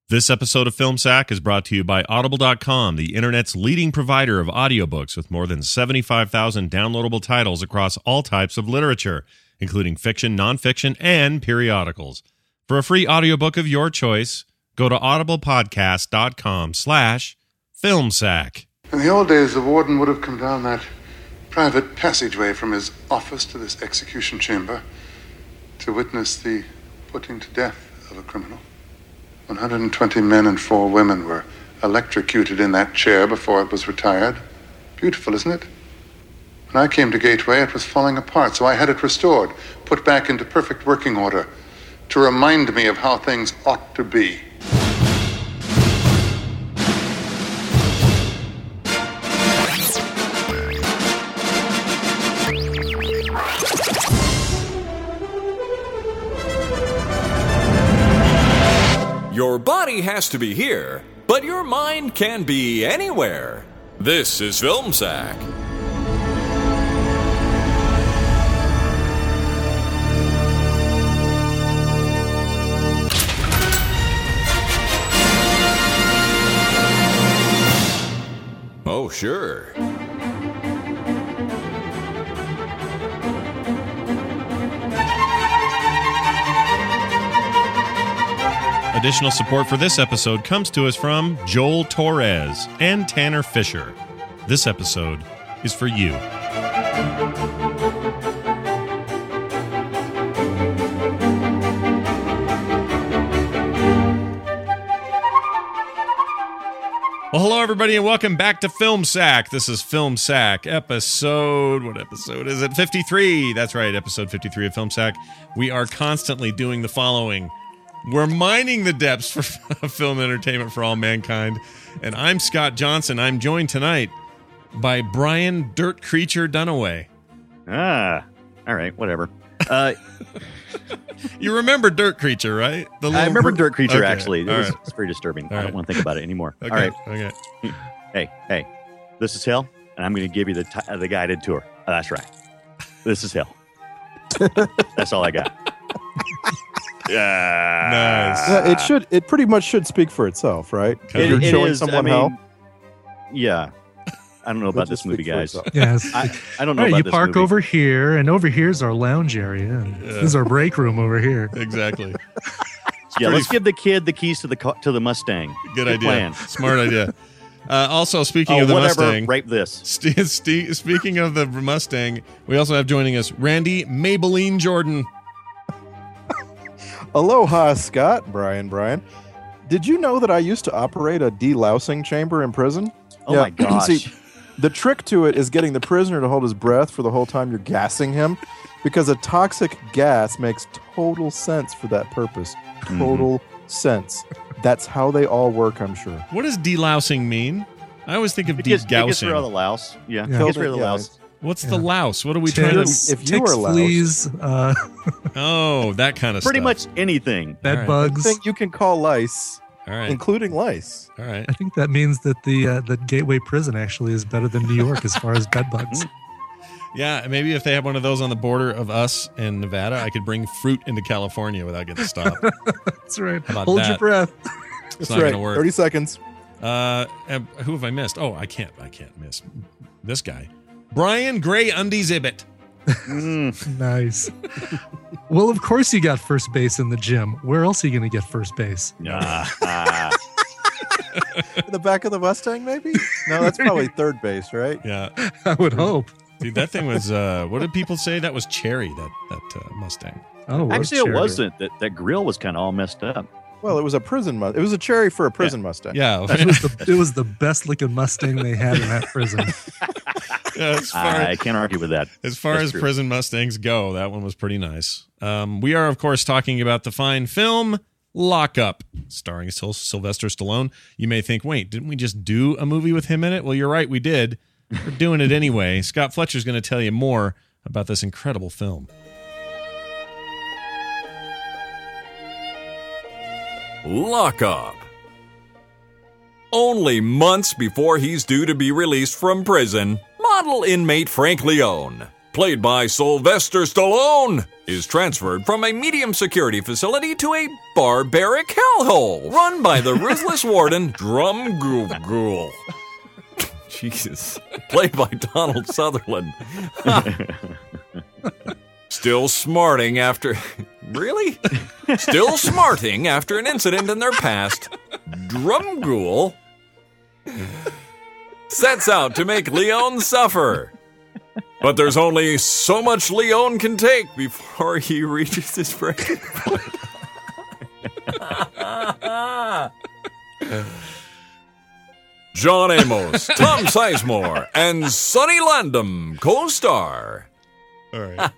This episode of Film Sack is brought to you by Audible.com, the internet's leading provider of audiobooks with more than 75,000 downloadable titles across all types of literature, including fiction, nonfiction, and periodicals. For a free audiobook of your choice, go to audiblepodcast.com/filmsack. In the old days, the warden would have come down that private passageway from his office to this execution chamber to witness the putting to death of a criminal. 120 men and 4 women were electrocuted in that chair before it was retired. Beautiful, isn't it? When I came to Gateway, it was falling apart, so I had it restored, put back into perfect working order, to remind me of how things ought to be. Your body has to be here, but your mind can be anywhere. This is Film Sack. Oh, sure. Additional support for this episode comes to us from Joel Torres and Tanner Fisher. This episode is for you. Well, hello, everybody, and welcome back to Film Sack. This is Film Sack, episode... What episode is it? 53. That's right, episode 53 of Film Sack. We are constantly doing the following. We're mining the depths for film entertainment for all mankind. And I'm Scott Johnson. I'm joined tonight by Brian Dirt Creature Dunaway. All right, whatever. You remember Dirt Creature, right? I remember Dirt Creature, okay. actually. Right. It's very disturbing. All I right. don't want to think about it anymore. Okay. All right. Okay. Hey, this is hell, and I'm going to give you the guided tour. Oh, that's right. This is hell. That's all I got. Nice. Yeah, it pretty much should speak for itself, right? You're showing someone hell. Yeah. I don't know about this movie, guys. Yes. I don't know All right, about you this park movie. over here, and over here's our lounge area, and this is our break room over here. Exactly. Yeah, let's give the kid the keys to the Mustang. Good idea. Plan. Smart idea. Also, speaking of the whatever. Mustang, Rape this. Speaking of the Mustang, we also have joining us Randy Maybelline Jordan. Aloha, Scott. Brian. Did you know that I used to operate a delousing chamber in prison? Oh my gosh. See, the trick to it is getting the prisoner to hold his breath for the whole time you're gassing him, because a toxic gas makes total sense for that purpose. Total sense. That's how they all work, I'm sure. What does delousing mean? I always think of It gets rid of degousing. the louse. Yeah. Yeah. It gets rid of the Yeah. louse. What's the louse? What are we trying to... Ticks, if you were louse. fleas, Oh, that kind of Pretty stuff. much anything. bed All right. bugs. I think you can call lice, All right. including lice. All right. I think that means that the Gateway Prison actually is better than New York as far as bed bugs. Yeah, maybe if they have one of those on the border of us and Nevada, I could bring fruit into California without getting stopped. That's right. How about Hold that? your breath. It's That's not right. going to work. 30 seconds. Who have I missed? Oh, I can't miss this guy. Brian Gray Undies-Ibbett. Nice. Well, of course you got first base in the gym. Where else are you going to get first base? In the back of the Mustang, maybe? No, that's probably third base, right? Yeah. I would hope. Dude, that thing was, what did people say? That was cherry, that Mustang. Oh, it was Actually, it cherry. wasn't. That grill was kind of all messed up. Well, it was a prison Mustang. It was a cherry for a prison Mustang. Yeah. It was the best looking Mustang they had in that prison. Yeah, I can't argue with that. as far That's as true. prison Mustangs go, that one was pretty nice. We are, of course, talking about the fine film Lockup, starring Sylvester Stallone. You may think, wait, didn't we just do a movie with him in it? Well, you're right, we did. We're doing it anyway. Scott Fletcher's going to tell you more about this incredible film. Lockup. Only months before he's due to be released from prison, model inmate Frank Leone, played by Sylvester Stallone, is transferred from a medium security facility to a barbaric hellhole run by the ruthless warden Drumgool. Jesus. Played by Donald Sutherland. Still smarting after... Really? Still smarting after an incident in their past, Drumgool sets out to make Leon suffer. But there's only so much Leon can take before he reaches his breaking point. John Amos, Tom Sizemore, and Sonny Landham co-star. All right.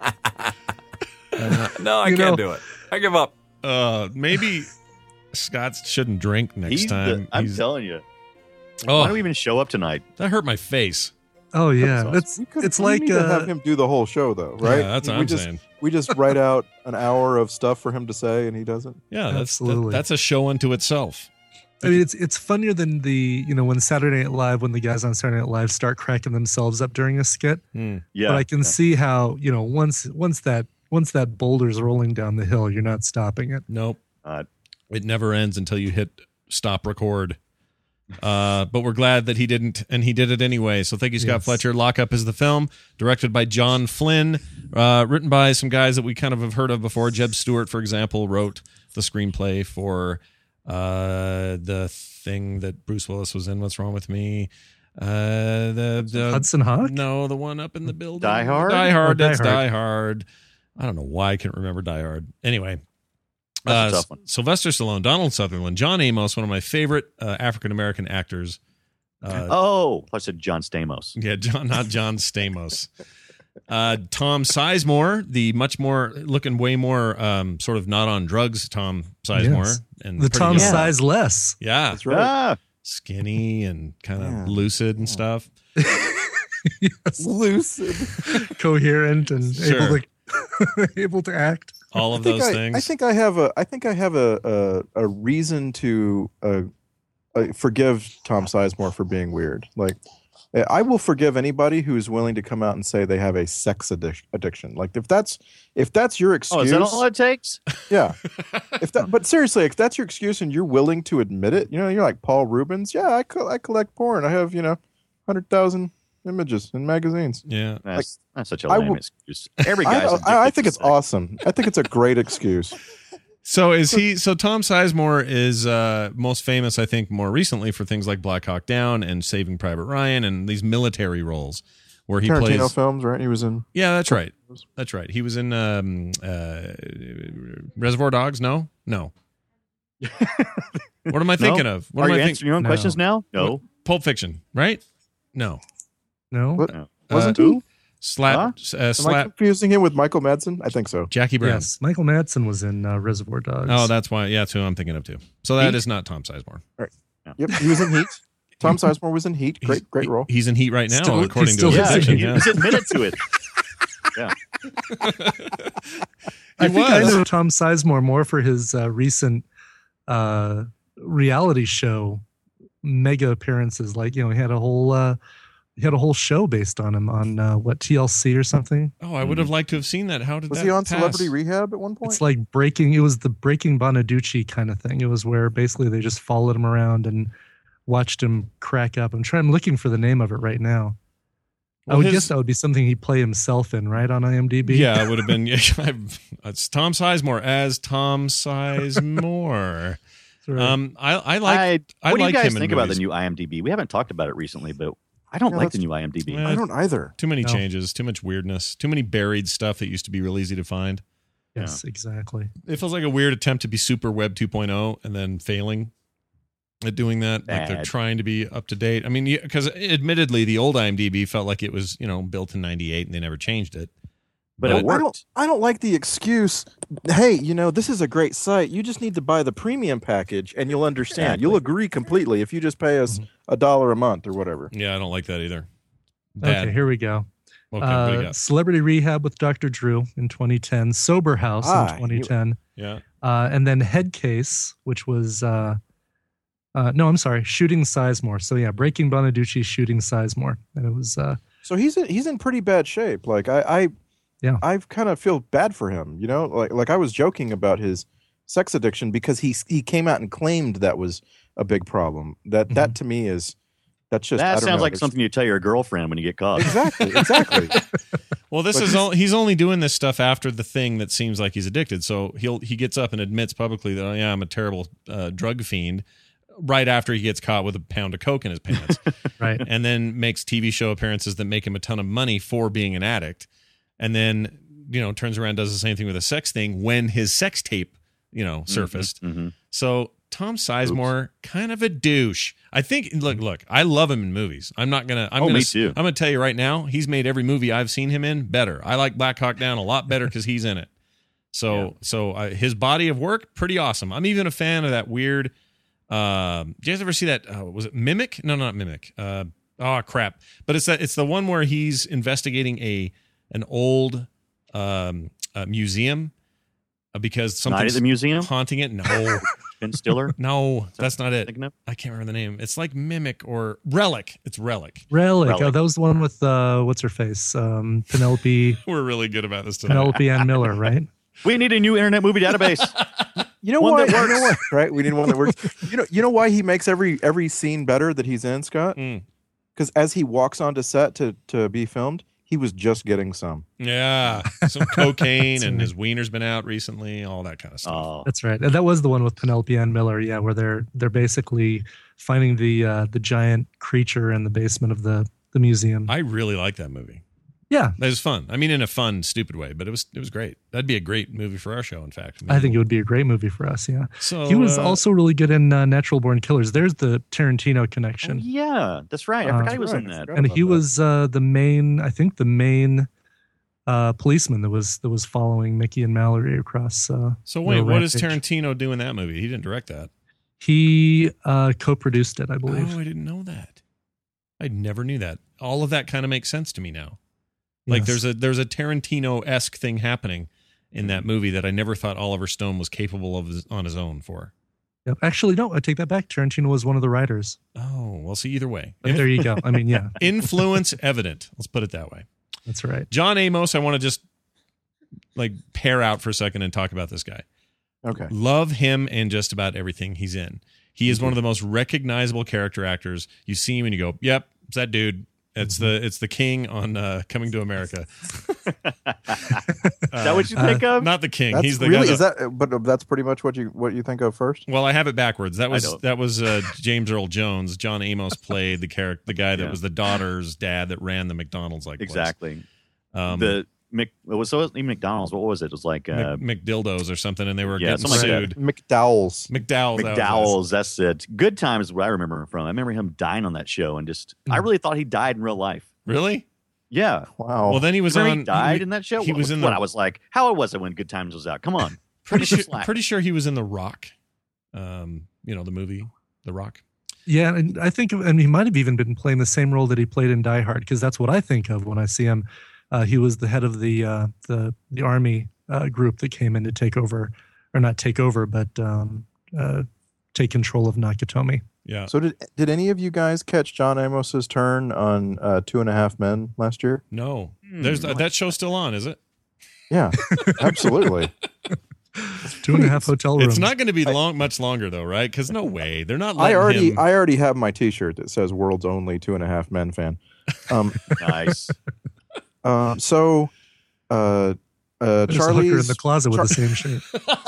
No, I can't do it. I give up. Maybe Scott shouldn't drink next time. I'm telling you. Oh, Why don't we even show up tonight? that hurt my face. Oh yeah, That's it's We like need to have him do the whole show, though, right? Yeah, that's what I'm saying. We just write out an hour of stuff for him to say, and he doesn't. Yeah, Absolutely. that's a show unto itself. I mean, it's funnier than when Saturday Night Live, when the guys on Saturday Night Live start cracking themselves up during a skit. Hmm. Yeah. But I can see how once that boulder's rolling down the hill, you're not stopping it. Nope. It never ends until you hit stop record. But we're glad that he didn't, and he did it anyway. So thank you, Scott Yes. Fletcher. Lockup is the film, directed by John Flynn, written by some guys that we kind of have heard of before. Jeb Stewart, for example, wrote the screenplay for the thing that Bruce Willis was in. What's Wrong with Me? The Hudson Hawk? No, the one up in the building. Die Hard? Die Hard. Oh, Die That's Hard. Die Hard. I don't know why I can't remember Die Hard. Anyway. That's a tough one. Sylvester Stallone, Donald Sutherland, John Amos, one of my favorite African-American actors. I said John Stamos. Yeah, not John Stamos. Tom Sizemore, the much more, looking way more sort of not on drugs Tom Sizemore. Yes. And The pretty Tom young. Size less. Yeah, That's right. Ah, skinny and kind of Yeah. lucid and stuff. Yes. Lucid. Coherent and Sure. able to act. All of those things. I think I have a reason to forgive Tom Sizemore for being weird. Like, I will forgive anybody who's willing to come out and say they have a sex addiction. Like, if that's your excuse, is that all it takes? yeah. But seriously, if that's your excuse and you're willing to admit it, you're like Paul Rubens. Yeah, I collect porn. I have 100,000 images in magazines. Yeah. That's such a I lame will- excuse. Every guy's I addicted think to it's sex. awesome. I think it's a great excuse. So Tom Sizemore is most famous, I think, more recently for things like Black Hawk Down and Saving Private Ryan and these military roles where he Tarantino plays. films, right? He was in. Yeah, that's right. That's right. He was in Reservoir Dogs. No. What am I thinking of? What Are am you I answering your own No. questions now? No. Pulp Fiction, right? No. No? What? No. Wasn't Who? he? Slap. Am I Slap. confusing him with Michael Madsen? I think so. Jackie Brown. Yes. Michael Madsen was in Reservoir Dogs. Oh, that's why. Yeah, that's who I'm thinking of too. So that Heat? is not Tom Sizemore. Yep, he was in Heat. Tom Sizemore was in Heat. Great role. He's in Heat right now, Still- according he's to his still Yeah, addiction. in Yeah. he's admitted to it. Yeah. I think I was. know Tom Sizemore more for his recent reality show mega appearances. Like, he had a whole show based on him on TLC or something. Oh, I would have liked to have seen that. How did Was that he on pass? Celebrity Rehab at one point? It's like it was the Breaking Bonaducci kind of thing. It was where basically they just followed him around and watched him crack up. I'm looking for the name of it right now. Well, I would his- guess that would be something he'd play himself in, right, on IMDb? Yeah, it would have been. Yeah, it's Tom Sizemore as Tom Sizemore. That's right. I like. I what do you like guys him in think about the movies. new IMDb? We haven't talked about it recently, but I don't Yeah, like the let's- new IMDb. Yeah. I don't either. Too many No. changes, too much weirdness, too many buried stuff that used to be real easy to find. Yes, exactly. It feels like a weird attempt to be super Web 2.0 and then failing at doing that. Like they're Bad. trying to be up to date. I mean, because admittedly, the old IMDb felt like it was built in '98 and they never changed it. But it worked. I don't like the excuse. Hey, this is a great site. You just need to buy the premium package, and you'll understand. Exactly. You'll agree completely if you just pay us $1 a month or whatever. Yeah, I don't like that either. Bad. Okay, here we go. Okay, what do you got? Celebrity Rehab with Dr. Drew in 2010, Sober House in 2010, Yeah. and then Head Case, which was Shooting Sizemore. So yeah, Breaking Bonaducci, Shooting Sizemore, and it was So he's in pretty bad shape. Like I kind of feel bad for him. You know, like I was joking about his sex addiction because he came out and claimed that was a big problem. That to me is that's just that sounds like something you tell your girlfriend when you get caught. Exactly. Well, he's only doing this stuff after the thing that seems like he's addicted. So he gets up and admits publicly that, oh, yeah, I'm a terrible drug fiend, right after he gets caught with a pound of coke in his pants. Right. And then makes TV show appearances that make him a ton of money for being an addict. And then, turns around and does the same thing with a sex thing when his sex tape, surfaced. Mm-hmm. So Tom Sizemore, kind of a douche. I think. Look. I love him in movies. I'm not gonna. Me too. I'm gonna tell you right now. He's made every movie I've seen him in better. I like Black Hawk Down a lot better because he's in it. So his body of work pretty awesome. I'm even a fan of that weird. Did you guys ever see that? Was it Mimic? No, not Mimic. Crap. But it's the one where he's investigating an old museum because something's Night at the museum? haunting it. No. Ben Stiller? No, that's not it. Thinking of? I can't remember the name. It's like Mimic or Relic. It's Relic. Relic. Oh, that was the one with what's her face? Penelope. We're really good about this today. Penelope Ann Miller, right? We need a new Internet Movie Database. You know why? Right? We need one that works. You know why he makes every scene better that he's in, Scott? Because as he walks onto set to be filmed, he was just getting some. Yeah, some cocaine, and his wiener's been out recently. All that kind of stuff. Oh. That's right. And that was the one with Penelope Ann Miller. Yeah, where they're basically finding the giant creature in the basement of the museum. I really like that movie. Yeah, it was fun. I mean, in a fun, stupid way, but it was great. That'd be a great movie for our show. In fact, I think it would be a great movie for us. Yeah. So he was also really good in Natural Born Killers. There's the Tarantino connection. Oh, yeah, that's right. I forgot he was in that. And he was the main policeman that was following Mickey and Mallory across. So wait, what does Tarantino do in that movie? He didn't direct that. He co-produced it, I believe. Oh, I didn't know that. I never knew that. All of that kind of makes sense to me now. Like there's a Tarantino-esque thing happening in that movie that I never thought Oliver Stone was capable of on his own for. Yep. Actually, no, I take that back. Tarantino was one of the writers. Oh, well, see, either way. But there you go. I mean, yeah. Influence evident. Let's put it that way. That's right. John Amos, I want to just pair out for a second and talk about this guy. Okay. Love him and just about everything he's in. He is one of the most recognizable character actors. You see him and you go, yep, it's that dude. It's the king on Coming to America. Is that what you think of? Not the king. That's He's the really guy. but that's pretty much what you think of first. Well, I have it backwards. That was James Earl Jones. John Amos played the guy that was the daughter's dad that ran the McDonald's place. Exactly. It wasn't even McDonald's. What was it? It was like McDildos or something, and they were getting sued. McDowell's. McDowell's. That's it. Good Times is what I remember him from. I remember him dying on that show, and I really thought he died in real life. Really? Yeah. Wow. Well, then he was on. He died in that show. He was in I was like, how was it when Good Times was out? Come on. Pretty sure he was in The Rock. The movie The Rock. Yeah, and I think, and he might have even been playing the same role that he played in Die Hard, because that's what I think of when I see him. He was the head of the army group that came in to take over, or not take over, but take control of Nakatomi. Yeah. So did any of you guys catch John Amos's turn on 2.5 Men last year? No. There's that show's still on, is it? Yeah, absolutely. 2.5 hotel rooms. It's not going to be much longer though, right? Because no way they're not. I him... already have my T-shirt that says "World's Only 2.5 Men fan." Nice. So Charlie's in the closet with the same shirt.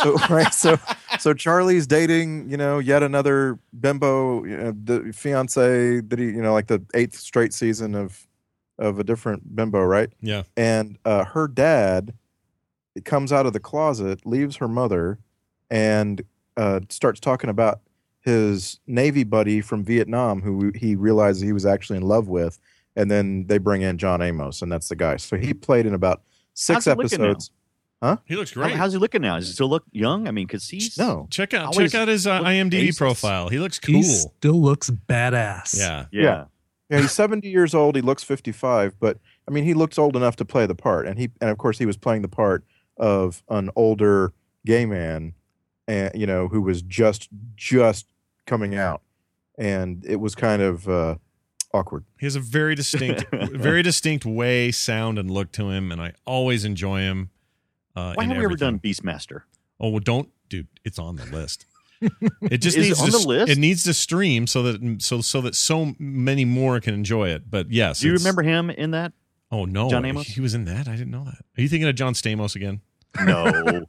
So Charlie's dating, yet another bimbo, the fiance that he, like the 8th straight season of a different bimbo, right? Yeah. And her dad comes out of the closet, leaves her mother, and starts talking about his Navy buddy from Vietnam, who he realizes he was actually in love with. And then they bring in John Amos, and that's the guy. So he played in about 6 episodes. Huh? He looks great. How's he looking now? Does he still look young? I mean, because he's check out his IMDb profile. He looks cool. He still looks badass. Yeah. He's 70 years old. He looks 55, but I mean, he looks old enough to play the part. And of course, he was playing the part of an older gay man, and who was just coming out, and it was kind of awkward. He has a very distinct way, sound, and look to him, and I always enjoy him. Why have we ever done Beastmaster? Oh, well, don't, dude. It's on the list. It just Is needs it on to, the list? It needs to stream so that so many more can enjoy it. But yes, Do you remember him in that? Oh no, John Amos? He was in that. I didn't know that. Are you thinking of John Stamos again? No. All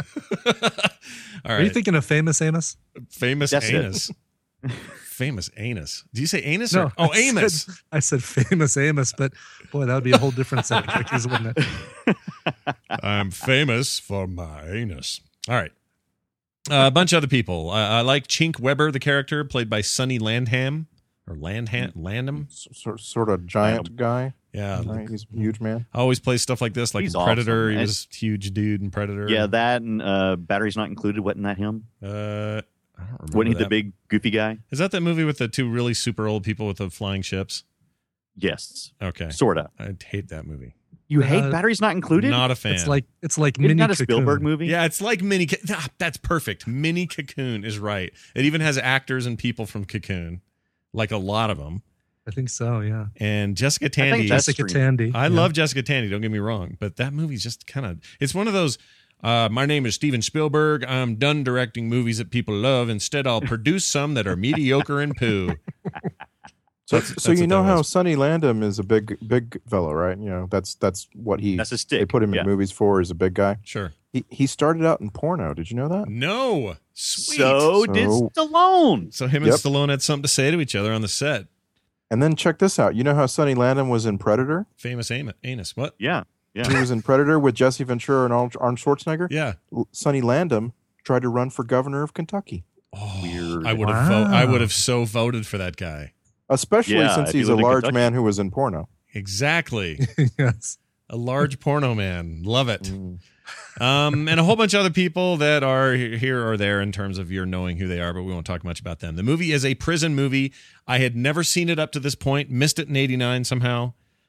right. Are you thinking of Famous Amos? Famous That's it. Anus? Famous Anus. Did you say anus? No. Or, oh, Amos. I said Famous Amos, but boy, that would be a whole different set of cookies, wouldn't it? I'm famous for my anus. All right. A bunch of other people. I like Chink Weber, the character played by Sonny Landham or Landham. Sort of giant guy. Yeah, Right? He's a huge man. always plays stuff like this, like He's in Predator. awesome. He was a huge dude in Predator. Yeah, that and Batteries Not Included. Wasn't that him? I don't remember. Wasn't he the that. big goofy guy? Is that movie with the two really super old people with the flying ships? Yes. Okay, Sort of. I hate that movie. You hate Uh, Batteries Not Included? Not a fan. It's like It's mini not a Cocoon. Spielberg movie? Yeah, it's like Mini. That's perfect. Mini Cocoon is right. It even has actors and people from Cocoon, like a lot of them. I think so. Yeah. And Jessica think Tandy. that's- Jessica stream. Tandy. I yeah. love Jessica Tandy. Don't get me wrong, but that movie's just kind of. It's one of those. My name is Steven Spielberg. I'm done directing movies that people love. Instead, I'll produce some that are mediocre and poo. So That's you what know that how was. Sonny Landham is a big fellow, right? You know, that's what That's a stick. they put him Yeah. in movies for. Is a big guy. Sure. He started out in porno. Did you know that? No. Sweet. So did So- Stallone. So him and Yep. Stallone had something to say to each other on the set. And then check this out. You know how Sonny Landham was in Predator? Famous anus. What? Yeah. Yeah. He was in Predator with Jesse Ventura and Arnold Schwarzenegger. Yeah. Sonny Landham tried to run for governor of Kentucky, Oh, Weird. I would have. I would have so voted for that guy. especially Yeah, since if you he's a lived in large Kentucky. man who was in porno. Exactly. Yes. A large porno man. Love it. And a whole bunch of other people that are here or there in terms of your knowing who they are, but we won't talk much about them. The movie is a prison movie. I had never seen it up to this point. Missed it in 89 somehow.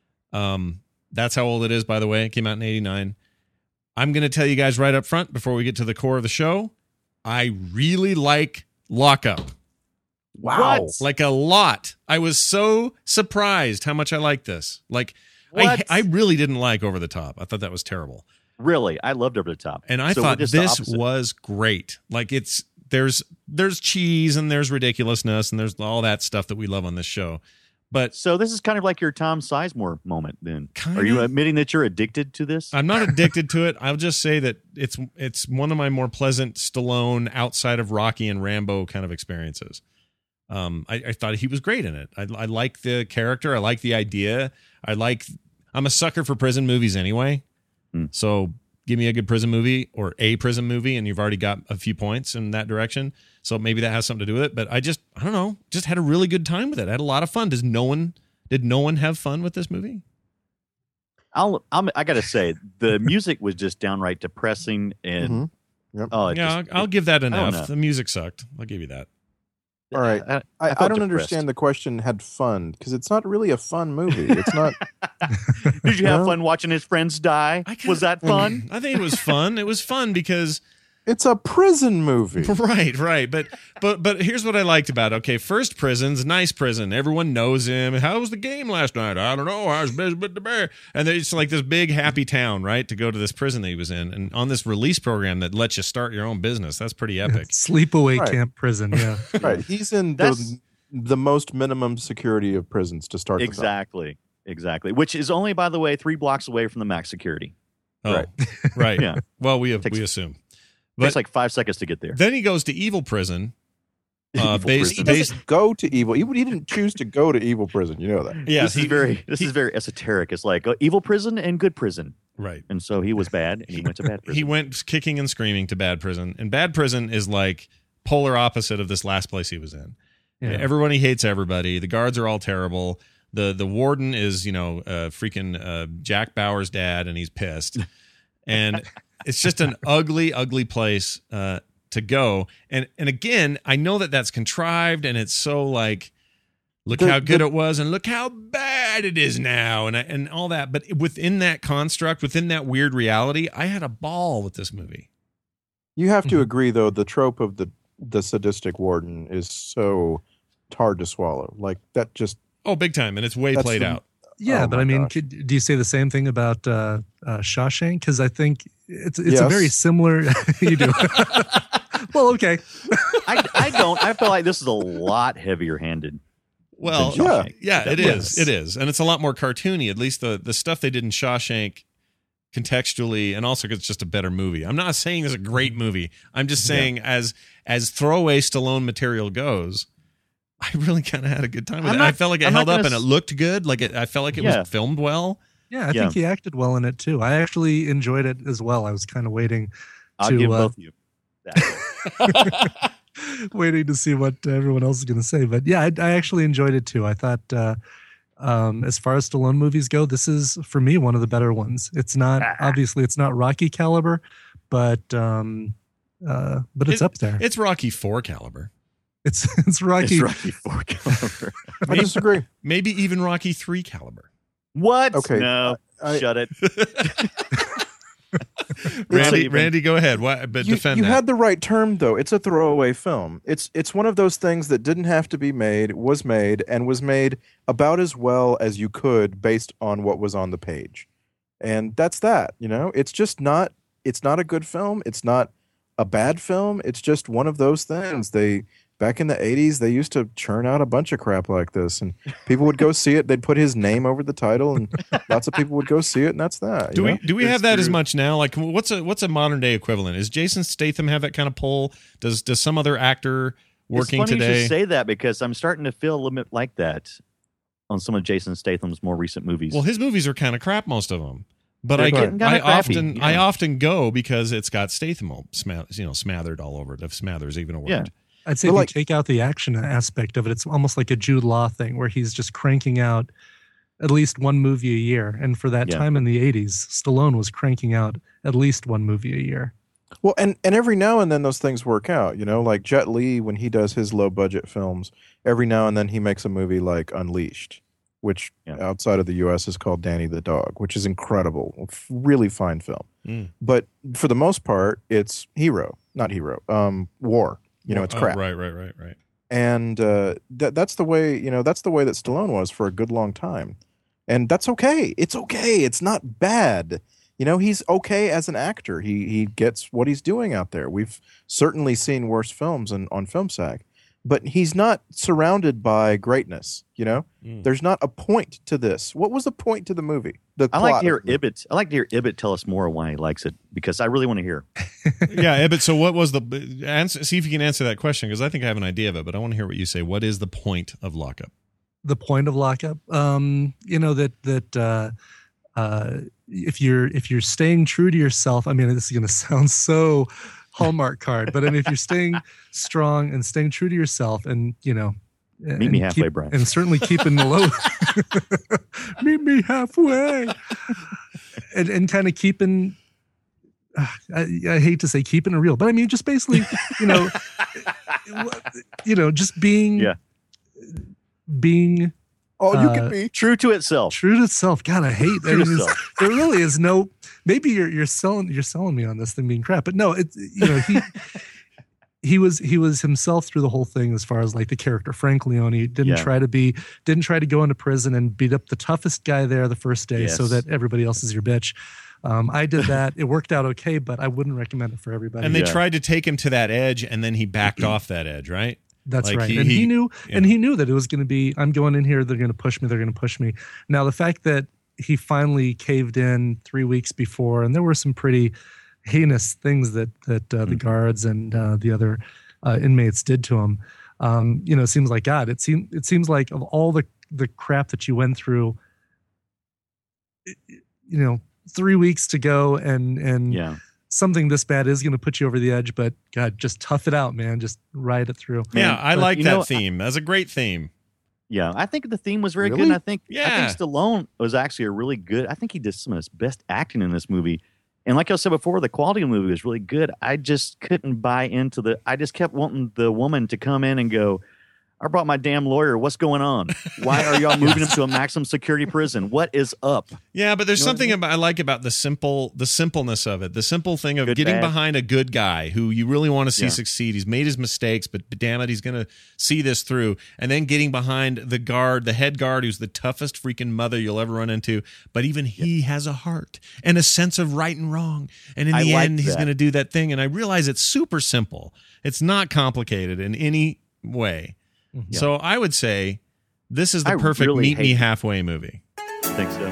That's how old it is, by the way. It came out in 89. I'm going to tell you guys right up front before we get to the core of the show. I really like Lockup. Wow. Like a lot. I was so surprised how much I like this. Like, What? I really didn't like Over the Top. I thought that was terrible. Really, I loved Over the Top. And I So thought we're just the this opposite. was great. Like there's cheese and there's ridiculousness and there's all that stuff that we love on this show. But So this is kind of like your Tom Sizemore moment. Then Kinda. are you admitting that you're addicted to this? I'm not addicted to it. I'll just say that it's one of my more pleasant Stallone outside of Rocky and Rambo kind of experiences. I thought he was great in it. I like the character. I like the idea. I'm a sucker for prison movies anyway. So give me a good prison movie or a prison movie, and you've already got a few points in that direction. So maybe that has something to do with it. But I don't know, just had a really good time with it. I had a lot of fun. Did no one have fun with this movie? I got to say, the music was just downright depressing, and Yep. I'll give that don't enough. know. The music sucked. I'll give you that. All right. I felt don't depressed. understand the question had fun because it's not really a fun movie. It's not. Did you have No. fun watching his friends die? Was that fun? I think it was fun. It was fun because It's a prison movie. right. But here's what I liked about it. Okay, first prison's nice prison. Everyone knows him. How was the game last night? I don't know. I was busy with the bear. And it's like this big happy town, right? To go to this prison that he was in, and on this release program that lets you start your own business. That's pretty epic. Sleepaway Right. camp prison. Yeah. Right. He's in That's- the most minimum security of prisons to start. Exactly. Which is only, by the way, 3 blocks away from the max security. Oh, Right. right. Yeah. Well, we Takes- assume. Takes But like 5 seconds to get there. then he goes to evil prison. Evil based, He prison. doesn't go to evil. He didn't choose to go to evil prison. You know that. yeah, This is very esoteric. It's like evil prison and good prison. right. And so he was bad, and he went to bad prison. He went kicking and screaming to bad prison, and bad prison is like polar opposite of this last place he was in. Yeah. Everybody hates everybody. The guards are all terrible. The warden is freaking Jack Bauer's dad, and he's pissed. And it's just an ugly place to go. And again, I know that that's contrived, and it's so like, look how good it was, and look how bad it is now, and all that. But within that construct, within that weird reality, I had a ball with this movie. You have to agree, though, the trope of the sadistic warden is so hard to swallow. Like that just Oh, big time, and it's way That's played the- out. Yeah, Oh but my I mean, gosh. do you say the same thing about Shawshank? Because I think it's a Yes. very similar. You do. Well, okay. I don't. I feel like this is a lot heavier handed. Well, than Shawshank. yeah, it Yes. is. It is, and it's a lot more cartoony. At least the stuff they did in Shawshank, contextually, and also 'cause it's just a better movie. I'm not saying it's a great movie. I'm just saying as throwaway Stallone material goes, I really kind of had a good time with I'm it. not- I felt like it I'm not held up gonna and it looked good. Like I felt like it Yeah. was filmed well. Yeah, I Yeah. think he acted well in it too. I actually enjoyed it as well. I was kind of waiting I'll to give both of you that. waiting to see what everyone else is going to say. But yeah, I actually enjoyed it too. I thought, as far as Stallone movies go, this is for me one of the better ones. It's not obviously it's not Rocky caliber, but it's up there. It's Rocky IV caliber. It's Rocky. It's Rocky IV caliber. I disagree. Maybe even Rocky III caliber. What? Okay, No. I- Shut it. Randy, go ahead. Why, but defend you that. had the right term though. It's a throwaway film. It's one of those things that didn't have to be made, was made about as well as you could based on what was on the page. And that's that, you know? It's just not a good film. It's not a bad film. It's just one of those things. Back in the 80s, they used to churn out a bunch of crap like this, and people would go see it. They'd put his name over the title, and lots of people would go see it, and that's that. Do you know? we have It's that as true. much now? Like, what's a modern day equivalent? Is Jason Statham have that kind of pull? Does some other actor working it's funny today? You should say that because I'm starting to feel a little bit like that on some of Jason Statham's more recent movies. Well, his movies are kind of crap, most of them. But They're I getting kinda crappy, I yeah. often go because it's got Statham all smothered all over it. If smather's even a word. Yeah. I'd say But if like- you take out the action aspect of it, it's almost like a Jude Law thing where he's just cranking out at least one movie a year. And for that Yeah. time in the 80s, Stallone was cranking out at least one movie a year. Well, and every now and then those things work out, you know, like Jet Li, when he does his low budget films, every now and then he makes a movie like Unleashed, which Yeah. outside of the US is called Danny the Dog, which is incredible. Really fine film. Mm. But for the most part, it's war. You know, it's Oh, crap. Right. And that's the way, that's the way that Stallone was for a good long time. And that's okay. It's okay. It's not bad. You know, he's okay as an actor. He gets what he's doing out there. We've certainly seen worse films on FilmSack, but he's not surrounded by greatness. You know, there's not a point to this. What was the point to the movie? I like to hear Ibbott tell us more why he likes it because I really want to hear. Yeah, but so what was the answer? See if you can answer that question because I think I have an idea of it, but I want to hear what you say. What is the point of Lockup? The point of Lockup, if you're staying true to yourself, I mean, this is going to sound so Hallmark card, but I mean, if you're staying strong and staying true to yourself, and Meet me halfway, Brian. and certainly keeping the low. Meet me halfway, and kind of keeping. I hate to say keeping it real, but I mean, just basically, just being. Yeah. Being all you can be. True to itself. true to itself. God, I hate True to that. self. There really is no. Maybe you're selling me on this thing being crap, but no, it's he was himself through the whole thing as far as like the character Frank Leone. He didn't try to go into prison and beat up the toughest guy there the first day so Yes. that everybody else is your bitch. I did that. It worked out okay, but I wouldn't recommend it for everybody. And they Yeah. tried to take him to that edge, and then he backed off that edge, right? That's Like right. he- And he he- knew yeah. and he knew that it was going to be, I'm going in here, they're going to push me. Now, the fact that he finally caved in 3 weeks before, and there were some pretty heinous things that the guards and the other inmates did to him. It seems like God. It seems like of all the crap that you went through, 3 weeks to go and Yeah. something this bad is going to put you over the edge, but God, just tough it out, man. Just ride it through. Yeah, Man, I but like you that know, theme. That's a great theme. Yeah, I think the theme was very good. Really? And I think Stallone was actually a really good. I think he did some of his best acting in this movie. And like I said before, the quality of the movie was really good. I just couldn't buy into I just kept wanting the woman to come in and go, I brought my damn lawyer. What's going on? Why are y'all moving him to a maximum security prison? What is up? Yeah, but there's You know what something I like about the simpleness of it. The simple thing of Good, getting bad. behind a good guy who you really want to see Yeah. succeed. He's made his mistakes, but damn it, he's going to see this through. And then getting behind the guard, the head guard, who's the toughest freaking mother you'll ever run into. But even he has a heart and a sense of right and wrong. And in I the like end, he's that. going to do that thing. And I realize it's super simple. It's not complicated in any way. Yeah. So I would say this is the I perfect really meet me hate- halfway movie. I think so.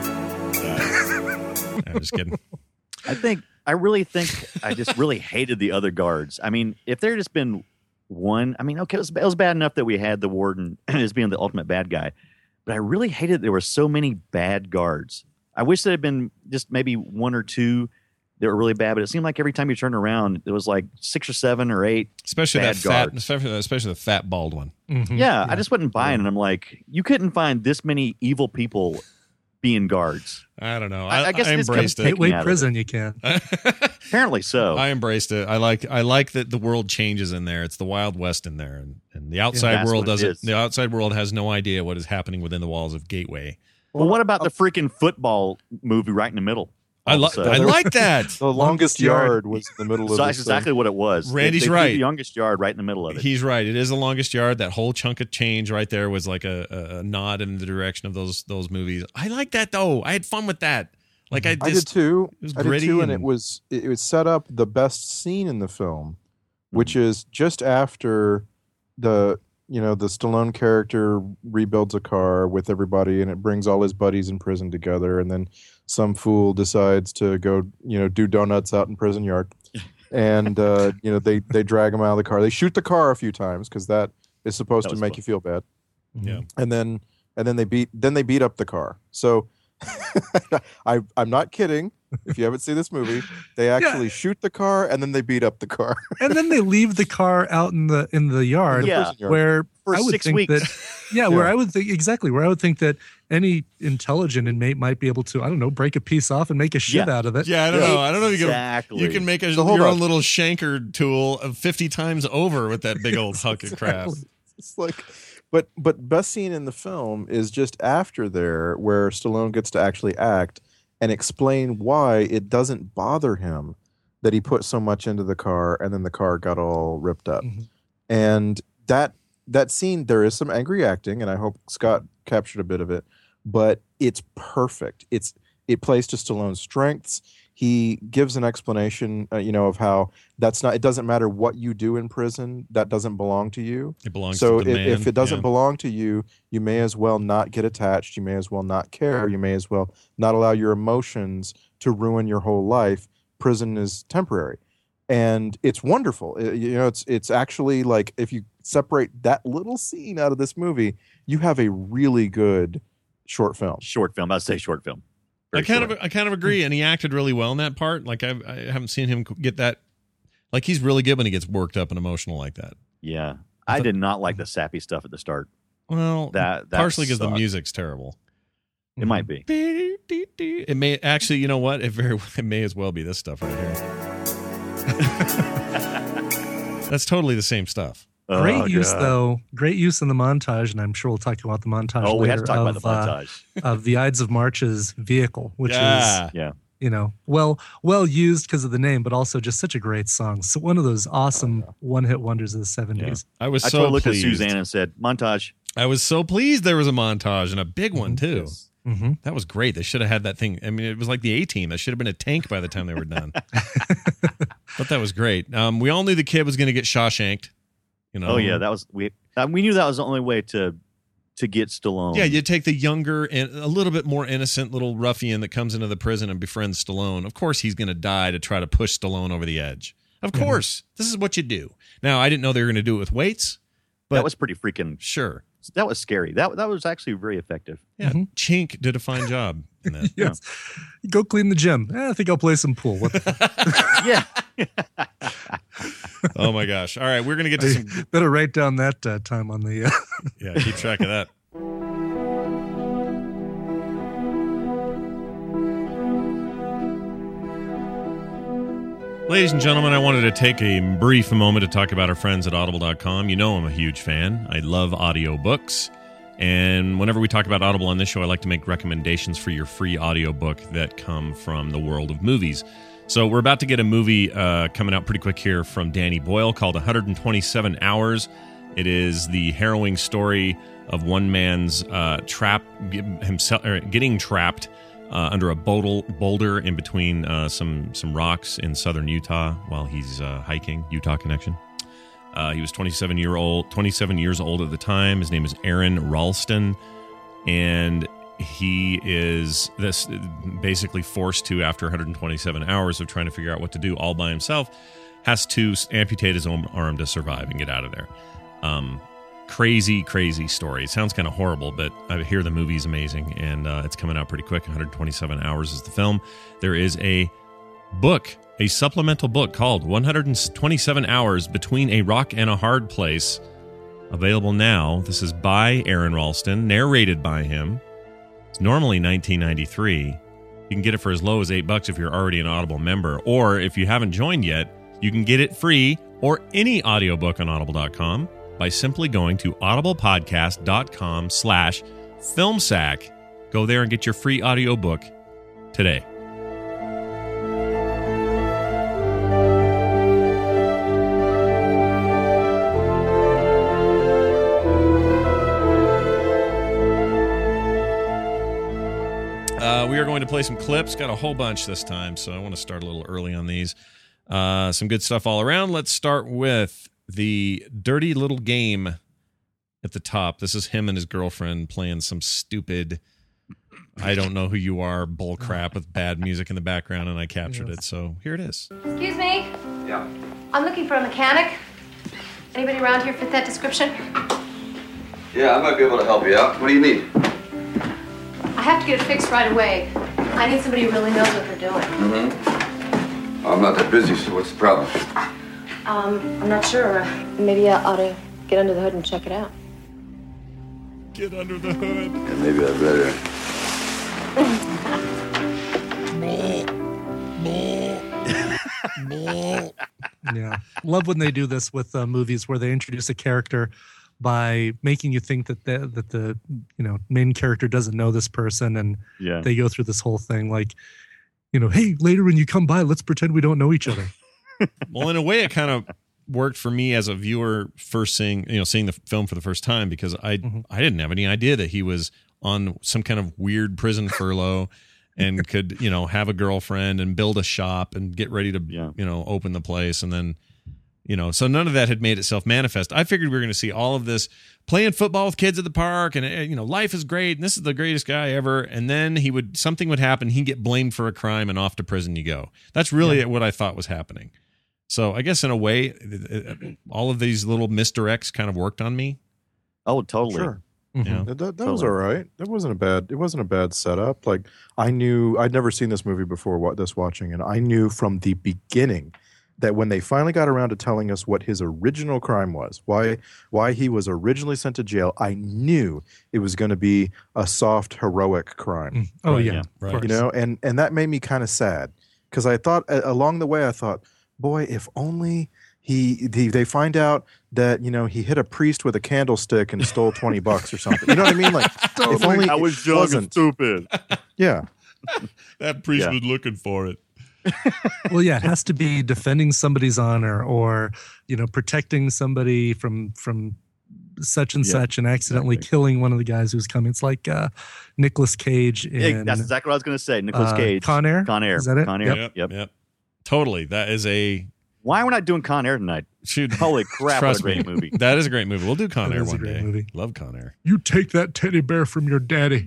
I'm just kidding. I really think I just really hated the other guards. I mean, if there had just been one, I mean, okay, it was bad enough that we had the warden as being the ultimate bad guy, but I really hated there were so many bad guards. I wish there had been just maybe one or two that were really bad, but it seemed like every time you turned around, there was like 6 or 7 or 8. Especially Bad that fat, guards. especially the fat bald one. Mhm. Yeah, I just wasn't buying it. I'm like, you couldn't find this many evil people being guards. I don't know. I guess I this embraced comes it. Gateway out of it. prison, you can. Apparently so. I embraced it. I like that the world changes in there. It's the Wild West in there, and the outside that's world what it doesn't. is. The outside world has no idea what is happening within the walls of Gateway. Well, what about the freaking football movie right in the middle? I All of a like. sudden? I like that. The longest yard was in the middle of So this that's exactly what it was. Randy's They threw right. The youngest yard right in the middle of it. He's right. It is the longest yard. That whole chunk of change right there was like a nod in the direction of those movies. I like that though. I had fun with that. Like I I did just too. it was I did gritty too, and and- it was set up the best scene in the film, Hmm. which is just after the Stallone character rebuilds a car with everybody, and it brings all his buddies in prison together, and then some fool decides to go do donuts out in prison yard, and they drag him out of the car. They shoot the car a few times because that is supposed That to was make fun. you feel bad. Yeah. And then they beat up the car. So I'm not kidding. If you haven't seen this movie, they actually shoot the car and then they beat up the car. And then they leave the car out in the yard, Yeah. Prison yard. where For I would 6 think weeks. that, where I would think that any intelligent inmate might be able to, I don't know, break a piece off and make a shit Yeah. out of it. Yeah, I don't know. I don't know if Exactly. you can make So hold your on. own little shanker tool of 50 times over with that big old hunk of crap. It's like, but best scene in the film is just after there, where Stallone gets to actually act and explain why it doesn't bother him that he put so much into the car and then the car got all ripped up. Mhm. And that scene, there is some angry acting, and I hope Scott captured a bit of it, but it's perfect. It plays to Stallone's strengths. He gives an explanation, of how it doesn't matter what you do in prison, that doesn't belong to you. It belongs So to the man. if it doesn't Yeah. belong to you, you may as well not get attached. You may as well not care. You may as well not allow your emotions to ruin your whole life. Prison is temporary, and it's wonderful. It's actually like, if you separate that little scene out of this movie, you have a really good short film. Short film. I'd say short film. I Very kind short. of agree, and he acted really well in that part. Like I haven't seen him get that. Like he's really good when he gets worked up and emotional like that. Yeah. I did not like the sappy stuff at the start. Well, That partially because the sucked. music's terrible. It might be. It may actually, you know what? It may as well be this stuff right here. That's totally the same stuff. Great Oh, use, God. though. Great use in the montage, and I'm sure we'll talk about the montage Oh, later. we have to talk about the of, montage. of the Ides of March's vehicle, which Yeah. Yeah. is, well used because of the name, but also just such a great song. So one of those awesome one-hit wonders of the 70s. I was I so totally looked at pleased. Suzanne and said, montage. I was so pleased there was a montage and a big one too. Mm-hmm. That was great. They should have had that thing. I mean, it was like the A-Team. That should have been a tank by the time they were done. But that was great. We all knew the kid was going to get Shawshanked. Oh, yeah. That was we knew that was the only way to get Stallone. Yeah, you take the younger and a little bit more innocent little ruffian that comes into the prison and befriends Stallone. Of course, he's going to die to try to push Stallone over the edge. Of course, this is what you do. Now, I didn't know they were going to do it with weights, but that was pretty freaking. sure. That was scary. That was actually very effective. Yeah, Chink did a fine job in that. Yes. Go clean the gym. I think I'll play some pool. What the fuck? Yeah. Oh my gosh! All right, we're going to get to some. Better write down that time on the. Yeah, keep track of that. Ladies and gentlemen, I wanted to take a brief moment to talk about our friends at Audible.com. You know I'm a huge fan. I love audiobooks. And whenever we talk about Audible on this show, I like to make recommendations for your free audiobook that come from the world of movies. So we're about to get a movie coming out pretty quick here from Danny Boyle called 127 Hours. It is the harrowing story of one man's getting trapped under a boulder in between some rocks in southern Utah while he's hiking. Utah Connection. He was 27 years old at the time. His name is Aaron Ralston, and he is basically forced to, after 127 hours of trying to figure out what to do all by himself, has to amputate his own arm to survive and get out of there. Crazy story. It sounds kind of horrible, but I hear the movie's amazing, and it's coming out pretty quick. 127 hours is the film. There is a book, a supplemental book called 127 Hours Between a Rock and a Hard Place, available now. This is by Aaron Ralston, narrated by him. It's normally $19.93. You can get it for as low as $8 if you're already an Audible member, or if you haven't joined yet, you can get it free or any audiobook on Audible.com by simply going to audiblepodcast.com/filmsack. Go there and get your free audiobook today. We are going to play some clips. Got a whole bunch this time, so I want to start a little early on these. Some good stuff all around. Let's start with the dirty little game at the top. This is him and his girlfriend playing some stupid, I don't know who you are, bull crap with bad music in the background, and I captured it. So here it is. Excuse me? Yeah. I'm looking for a mechanic. Anybody around here fit that description? Yeah, I might be able to help you out. What do you need? I have to get it fixed right away. I need somebody who really knows what they're doing. Mm-hmm. I'm not that busy, so what's the problem? I'm not sure. Maybe I ought to get under the hood and check it out. Get under the hood. Yeah, maybe I better. Yeah, love when they do this with movies where they introduce a character by making you think that the main character doesn't know this person, and they go through this whole thing like, hey, later when you come by, let's pretend we don't know each other. Well, in a way, it kind of worked for me as a viewer first seeing the film for the first time, because I didn't have any idea that he was on some kind of weird prison furlough and could have a girlfriend and build a shop and get ready to open the place, and then so none of that had made itself manifest. I figured we were going to see all of this playing football with kids at the park, and life is great, and this is the greatest guy ever. And then something would happen, he'd get blamed for a crime, and off to prison you go. That's really what I thought was happening. So I guess in a way, all of these little misdirects kind of worked on me. Oh, totally. Sure. Yeah. That was all right. It wasn't a bad setup. Like, I knew I'd never seen this movie before watching, and I knew from the beginning that when they finally got around to telling us what his original crime was, why he was originally sent to jail, I knew it was going to be a soft, heroic crime. Oh, Right. yeah. Right. And that made me kind of sad, because I thought along the way, boy, if only they find out that he hit a priest with a candlestick and stole $20 or something. You know what I mean? Like, if only I was young and stupid. Yeah. That priest was looking for it. Well, yeah, it has to be defending somebody's honor, or protecting somebody from such and such, and accidentally killing one of the guys who's coming. It's like Nicolas Cage in that's exactly what I was going to say. Nicolas Cage. Con Air. Is that it? Con Air. Yep. Totally. That is a. Why are we not doing Con Air tonight? Holy crap! What a great movie. That is a great movie. We'll do Con That Air is a one great day. movie. Love Con Air. You take that teddy bear from your daddy.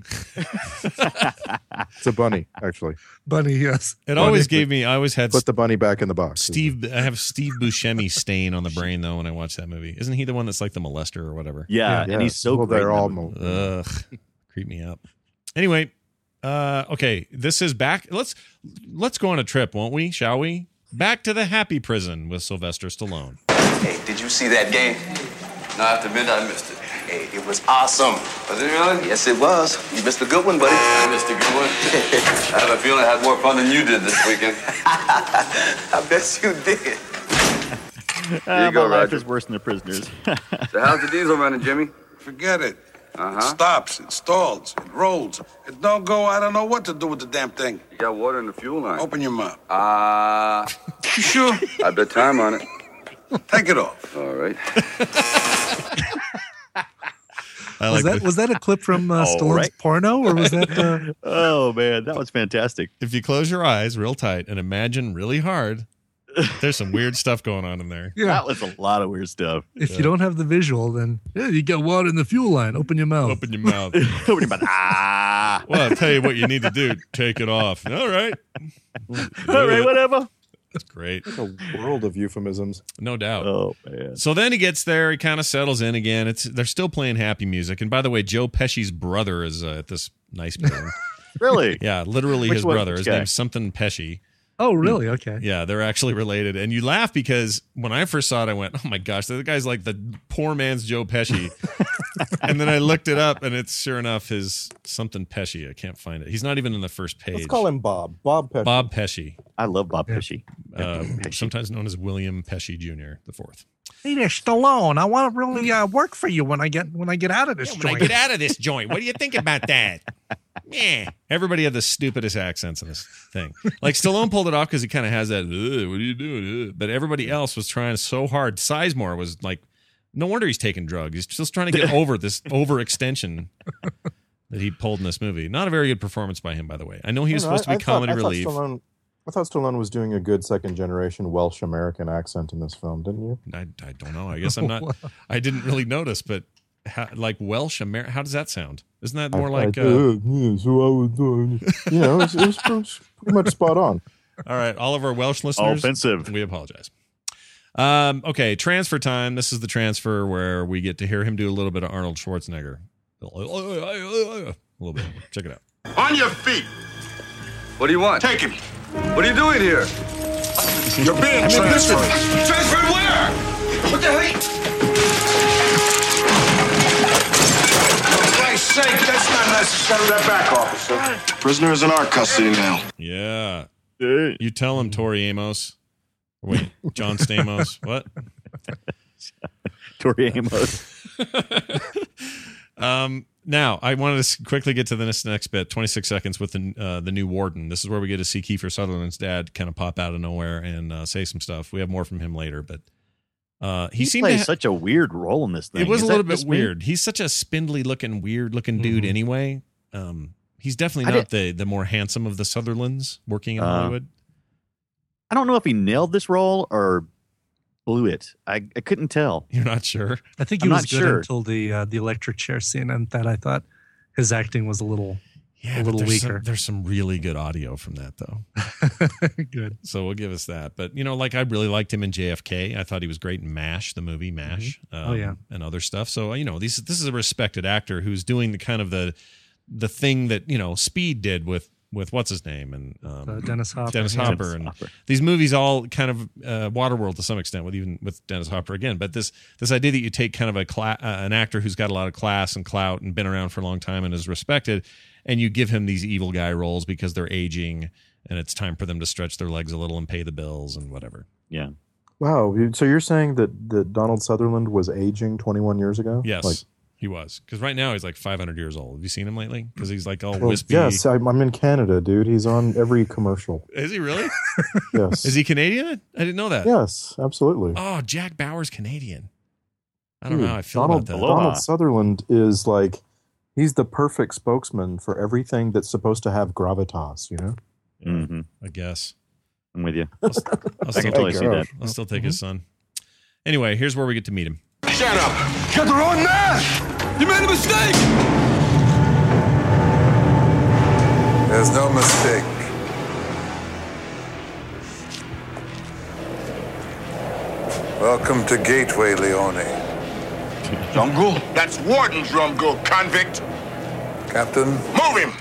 It's a bunny, actually. Bunny, yes. It always gave me. I always had Put the bunny back in the box. I have Steve Buscemi stain on the brain though when I watch that movie. Isn't he the one that's like the molester or whatever? Yeah, and he's so great. They're all Ugh, creep me up. Anyway, okay, this is back. Let's go on a trip, won't we? Shall we? Back to the Happy Prison with Sylvester Stallone. Hey, did you see that game? No, I have to admit I missed it. Hey, it was awesome. Was it really? Yes, it was. You missed a good one, buddy. I missed a good one. I have a feeling I had more fun than you did this weekend. I bet you did. There you go, my life Roger. is worse than the prisoners. So how's the diesel running, Jimmy? Forget it. Uh-huh. It stops, it stalls, it rolls. It don't go, I don't know what to do with the damn thing. You got water in the fuel line. Open your mouth. You sure? I bet time on it. Take it off. All right. Was that a clip from Stallone's right. porno, or was that? Oh man, that was fantastic. If you close your eyes real tight and imagine really hard, there's some weird stuff going on in there. Yeah. That was a lot of weird stuff. If you don't have the visual, then you got water in the fuel line. Open your mouth. Open your mouth. Open your mouth. Ah. Well, I'll tell you what you need to do. Take it off. All right. All right, whatever. That's great. A world of euphemisms. No doubt. Oh man. So then he gets there. He kind of settles in again. They're still playing happy music. And by the way, Joe Pesci's brother is at this nice band. Really? Yeah, literally Which his one? brother. Which His guy? name's something Pesci. Oh, really? Okay. Yeah, they're actually related. And you laugh because when I first saw it, I went, oh my gosh, the guy's like the poor man's Joe Pesci. And then I looked it up, and it's sure enough his something Pesci. I can't find it. He's not even in the first page. Let's call him Bob. Bob Pesci. Bob Pesci, I love Bob Pesci. sometimes known as William Pesci Jr. the fourth. Hey there, Stallone. I want to really work for you when I get out of this When joint. I get out of this joint, what do you think about that? Yeah. Everybody had the stupidest accents in this thing. Like Stallone pulled it off because he kind of has that, "Ugh, what are you doing? Ugh." But everybody else was trying so hard. Sizemore was like, no wonder he's taking drugs. He's just trying to get over this overextension that he pulled in this movie. Not a very good performance by him, by the way. I know he was supposed to be comedy relief. I thought Stallone was doing a good second-generation Welsh-American accent in this film, didn't you? I don't know. I guess I'm not. I didn't really notice, but like Welsh American, how does that sound? Isn't that more like? so I was doing. You know, it was pretty much spot on. All right, all of our Welsh listeners, Offensive. we apologize. Okay, transfer time. This is the transfer where we get to hear him do a little bit of Arnold Schwarzenegger. A little bit. Check it out. On your feet. What do you want? Take him. What are you doing here? You're being transferred. Transferred where? What the heck? For Christ's sake, that's not necessary. That back, officer. Prisoner is in our custody now. Yeah. You tell him, Tori Amos. Wait, John Stamos. What? Tori Amos. Now, I wanted to quickly get to the next bit, 26 seconds with the new warden. This is where we get to see Kiefer Sutherland's dad kind of pop out of nowhere and say some stuff. We have more from him later, but he seemed plays to such a weird role in this thing. It was Is a little that bit just me? weird. He's such a spindly looking, weird looking dude anyway. He's definitely not the more handsome of the Sutherlands working in Hollywood. I don't know if he nailed this role or blew it. I couldn't tell. You're not sure? I think he I'm was not good sure. until the electric chair scene, and that I thought his acting was a little weaker. There's some really good audio from that, though. Good. So we'll give us that. But, like I really liked him in JFK. I thought he was great in MASH, the movie MASH. And other stuff. So, this is a respected actor who's doing the kind of the thing that, Speed did with what's his name and Dennis Hopper. Dennis Hopper and these movies all kind of Waterworld to some extent with Dennis Hopper again. But this idea that you take kind of an actor who's got a lot of class and clout and been around for a long time and is respected, and you give him these evil guy roles because they're aging and it's time for them to stretch their legs a little and pay the bills and whatever. Yeah. Wow. So you're saying that Donald Sutherland was aging 21 years ago? Yes. He was. Because right now he's like 500 years old. Have you seen him lately? Because he's like all wispy. Yes, I'm in Canada, dude. He's on every commercial. Is he really? Yes. Is he Canadian? I didn't know that. Yes, absolutely. Oh, Jack Bauer's Canadian. I don't Dude, know how I feel about that. Donald Sutherland is he's the perfect spokesman for everything that's supposed to have gravitas, Mm-hmm. I guess. I'm with you. I'll I still can totally see that. I'll still take his son. Anyway, here's where we get to meet him. Shut up. You're the wrong man. You made a mistake. There's no mistake. Welcome to Gateway, Leone. Drumgool? That's Warden's Drumgool, convict. Captain, Move him.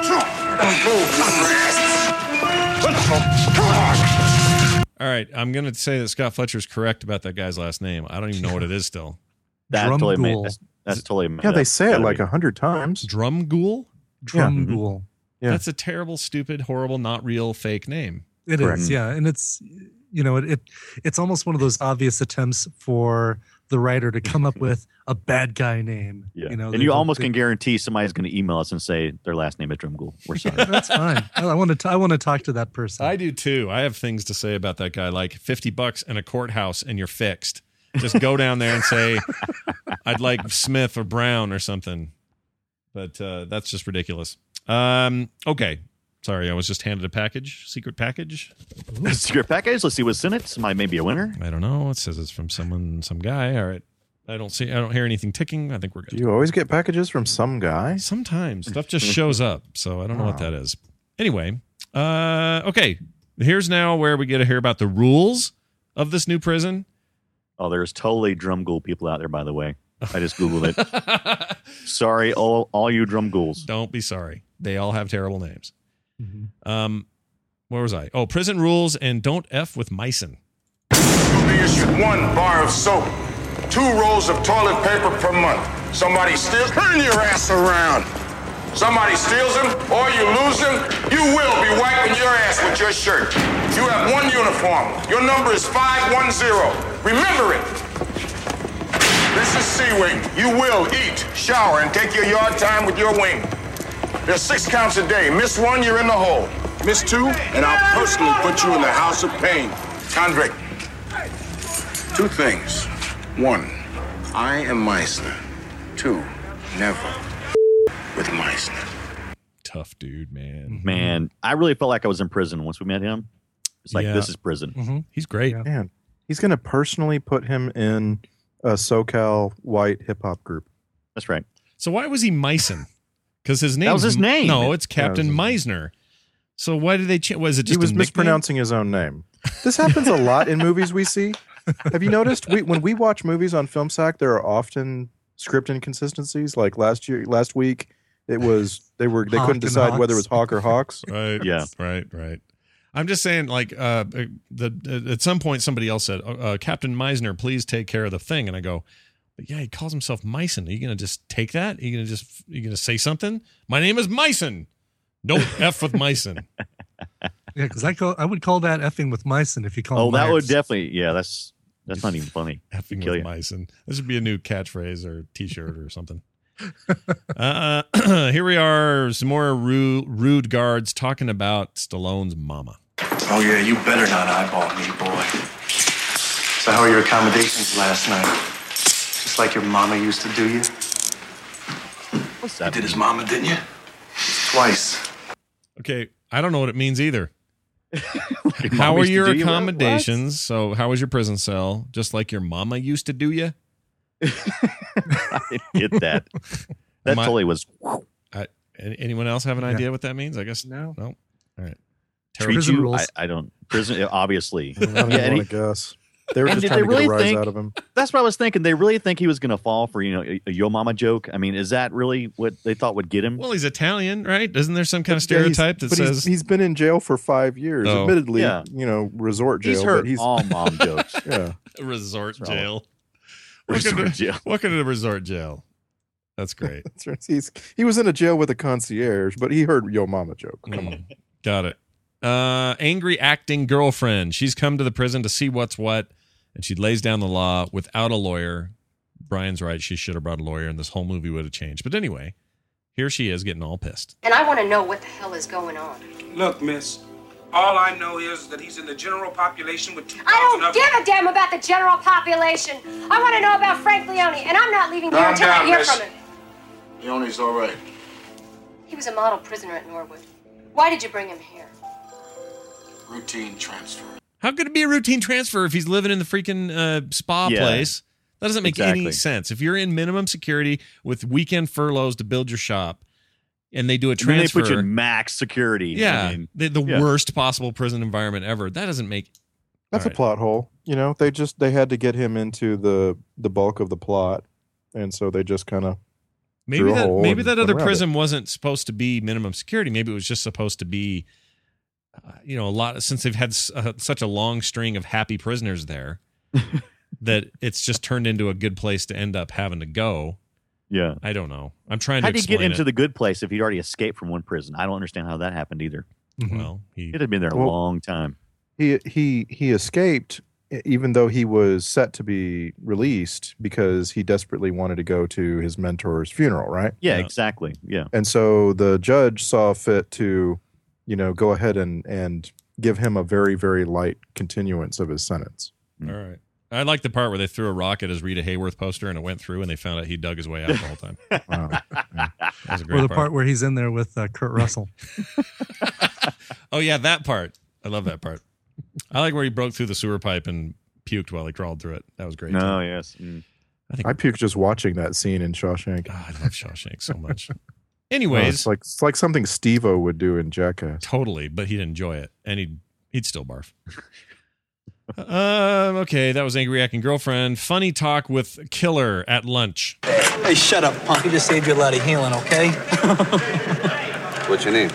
All right, I'm going to say that Scott Fletcher's correct about that guy's last name. I don't even know what it is still. That totally made Drumgool. That's totally made Yeah, they up. say it Gotta like be. 100 times. Drumgool? Drumgool. Yeah. That's a terrible, stupid, horrible, not real, fake name. It Correct. is, yeah, and it's it's almost one of those obvious attempts for the writer to come up with a bad guy name. Yeah. You know, And you almost can guarantee somebody's going to email us and say their last name is Drumgool. We're sorry. That's fine. I want to talk to that person. I do too. I have things to say about that guy, like $50 in a courthouse and you're fixed. Just go down there and say, I'd like Smith or Brown or something. But that's just ridiculous. Okay. Sorry, I was just handed a package, secret package. Secret package. Let's see what's in it. Somebody may be a winner. I don't know. It says it's from some guy. All right. I don't hear anything ticking. I think we're good. Do you always get packages from some guy? Sometimes stuff just shows up, so I don't know what that is. Anyway, okay. Here's now where we get to hear about the rules of this new prison. Oh, there's totally Drumgool people out there, by the way. I just Googled it. Sorry, all you Drumgools. Don't be sorry. They all have terrible names. Mm-hmm. Where was I? Oh, prison rules and don't F with Meissen. You'll be issued 1 bar of soap, 2 rolls of toilet paper per month. Somebody steals, turn your ass around. Somebody steals them or you lose them, you will be wiping your ass with your shirt. You have 1 uniform. Your number is 510. Remember it. This is C-Wing. You will eat, shower, and take your yard time with your wing. There's 6 counts a day. Miss 1, you're in the hole. Miss 2, and I'll personally put you in the house of pain. Convict. 2 things. 1, I am Meissner. 2, never with Meissner. Tough dude, man. Man, I really felt like I was in prison once we met him. It's like, Yeah. this is prison. Mm-hmm. He's great. Yeah. Man, he's going to personally put him in a SoCal white hip hop group. That's right. So why was he Meissen? Because his name was his name. No, it's Yeah, it Captain was Meisner. So why did they change? Was it just He was a nickname? mispronouncing his own name. This happens a lot in movies we see. Have you noticed? When we watch movies on FilmSack, there are often script inconsistencies. Like last week, it was they Hawk couldn't and decide whether it was Hawks. Hawk or Hawks. Right. Yeah. Right. I'm just saying, like, at some point somebody else said, Captain Meisner, please take care of the thing. And I go, but yeah, he calls himself Meissen. Are you going to just take that? Are you going to say something? My name is Meissen. Don't F with Meissen. Yeah, because I would call that effing with Meissen if you call. Oh, him that would Myers. definitely. Yeah, that's not even funny. Effing Kill with you. Meissen. This would be a new catchphrase or T-shirt or something. Here we are, some more rude guards talking about Stallone's mama. Oh, yeah, you better not eyeball me, boy. So how were your accommodations last night? Just like your mama used to do you? What's You that? did his mama, didn't you? Twice. Okay, I don't know what it means either. Your How mom are used to your do you? accommodations? So, how was your prison cell? Just like your mama used to do you? I didn't get that. That Am I- totally was. Anyone else have an idea what that means? I guess No. All right. Treat Prison you? rules. I don't. Prison, obviously. I don't Yeah, even and want to guess. They were and just did trying they to get really a rise think- out of him. That's what I was thinking. They really think he was going to fall for a yo mama joke. I mean, is that really what they thought would get him? Well, he's Italian, right? Isn't there some kind of Yeah, he's- stereotype that but says he's been in jail for 5 years. Oh. Admittedly, Yeah. resort jail. He's heard but he's all mom jokes. yeah. resort Right. jail? Resort jail. Welcome to the resort jail. That's great. That's right. He was in a jail with a concierge, but he heard Yo Mama joke. Come on. Got it. Angry acting girlfriend. She's come to the prison to see what's what, and she lays down the law without a lawyer. Brian's right. She should have brought a lawyer, and this whole movie would have changed. But anyway, here she is getting all pissed. And I want to know what the hell is going on. Look, miss, all I know is that he's in the general population with 2,000 I don't other... give a damn about the general population. I want to know about Frank Leone, and I'm not leaving here Calm until I down, hear miss. from him. Leone's all right. He was a model prisoner at Norwood. Why did you bring him here? Routine transfer. How could it be a routine transfer if he's living in the freaking spa Yeah. place? That doesn't make any Exactly. sense. If you're in minimum security with weekend furloughs to build your shop, and they do a And then they transfer, put you in max security. yeah, I mean, the yeah. worst possible prison environment ever. That doesn't make. That's All a plot hole. They had to get him into the bulk of the plot, and so they just kind of Maybe through a that hole maybe and that went other around prison wasn't supposed to be minimum security. Maybe it was just supposed to be, a lot since they've had such a long string of happy prisoners there, that it's just turned into a good place to end up having to go. Yeah. I don't know. I'm trying How to did he get explain into it. the good place if he'd already escaped from one prison? I don't understand how that happened either. Well, he It had been there a long time. He escaped even though he was set to be released because he desperately wanted to go to his mentor's funeral, right? Yeah, exactly. Yeah. And so the judge saw fit to, go ahead and give him a very, very light continuance of his sentence. All right. I like the part where they threw a rock at his Rita Hayworth poster and it went through and they found out he dug his way out the whole time. Wow. That was a great Or the part where he's in there with Kurt Russell. Oh, yeah, that part. I love that part. I like where he broke through the sewer pipe and puked while he crawled through it. That was great. Oh, too. yes. I puked just watching that scene in Shawshank. God, I love Shawshank so much. Anyways. It's like something Steve-O would do in Jackass. Totally, but he'd enjoy it, and he'd still barf. Okay, that was Angry Acting Girlfriend. Funny talk with Killer at lunch. Hey, shut up, punk. He just saved you a lot of healing, okay? What's your name?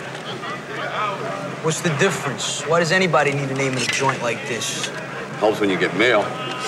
What's the difference? Why does anybody need a name in a joint like this? Helps when you get mail.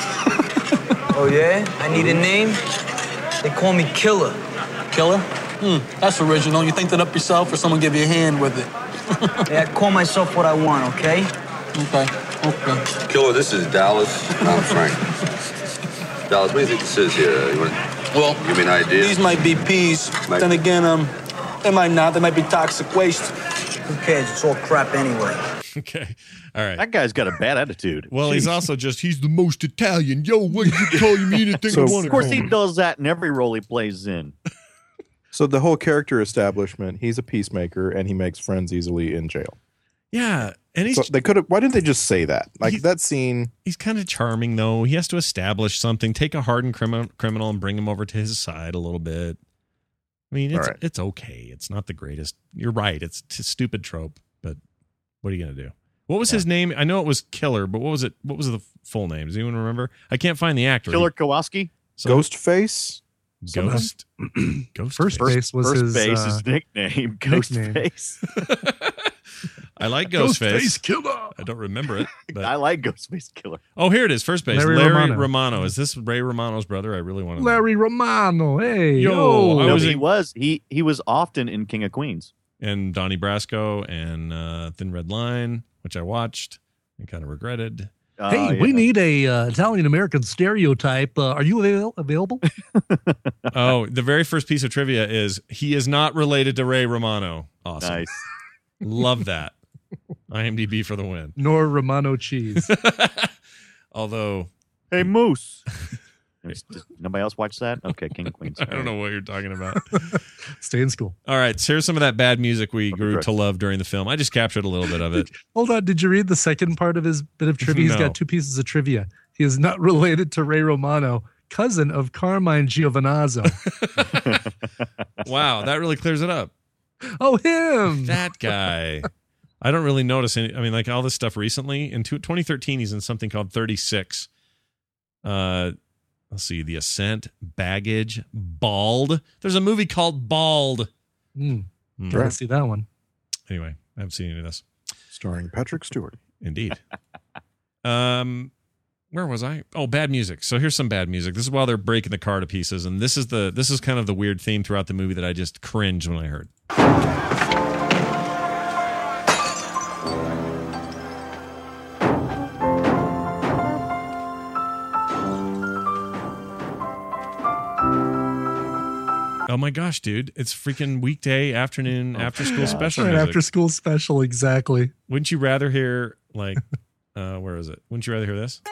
Oh, yeah? I need a name? They call me Killer. Killer? That's original. You think that up yourself or someone give you a hand with it? Yeah, I call myself what I want, okay? Okay. Killer, this is Dallas. I'm Frank. Dallas, what do you think this is here? You want Well, give me an idea? these might be peas. Might- Then again, they might not. They might be toxic waste. Who cares? It's all crap anyway. Okay, all right. That guy's got a bad attitude. Well, he's also he's the most Italian. Yo, what you call me anything So- I want Of course, he does that in every role he plays in. So the whole character establishment, he's a peacemaker and he makes friends easily in jail. Yeah, and he's So they could have. Why didn't they just say that? Like that scene. he's kind of charming though. He has to establish something, take a hardened criminal and bring him over to his side a little bit. I mean, All right. it's okay. It's not the greatest. You're right. It's a stupid trope, but what are you gonna do? What was his name? I know it was Killer, but what was it? What was the full name? Does anyone remember? I can't find the actor. Killer Kowalski? Ghostface? Ghost. First Face was First his Face, his nickname. Ghostface. I like Ghostface. Killer. I don't remember it. But. I like Ghostface Killer. Oh, here it is. First base. Larry Larry Romano. Romano. Is this Ray Romano's brother? I really want to know. Larry Romano. Hey, Yo, I No, was he in- was. He was often in King of Queens. And Donnie Brasco and Thin Red Line, which I watched and kind of regretted. Hey, we need a Italian American stereotype. Are you available? Oh, the very first piece of trivia is he is not related to Ray Romano. Awesome. Nice. Love that. IMDb for the win. Nor Romano cheese. Although, Hey, Moose. Does nobody else watch that? Okay, King of Queens. I don't know what you're talking about. Stay in school. All right, so here's some of that bad music we grew to love during the film. I just captured a little bit of it. Hold on. Did you read the second part of his bit of trivia? He's No. got two pieces of trivia. He is not related to Ray Romano, cousin of Carmine Giovinazzo. Wow, that really clears it up. Oh, him. That guy. I don't really notice any. I mean, like all this stuff recently. In 2013, he's in something called 36. Let's see, The Ascent, Baggage, Bald. There's a movie called Bald. Gotta see that one. Anyway, I haven't seen any of this. Starring Patrick Stewart. Indeed. Where was I? Oh, bad music. So here's some bad music. This is while they're breaking the car to pieces, and this is kind of the weird theme throughout the movie that I just cringed when I heard. Oh my gosh, dude. It's freaking weekday afternoon after school special Right music. after school special, exactly. Wouldn't you rather hear like where is it? Wouldn't you rather hear this?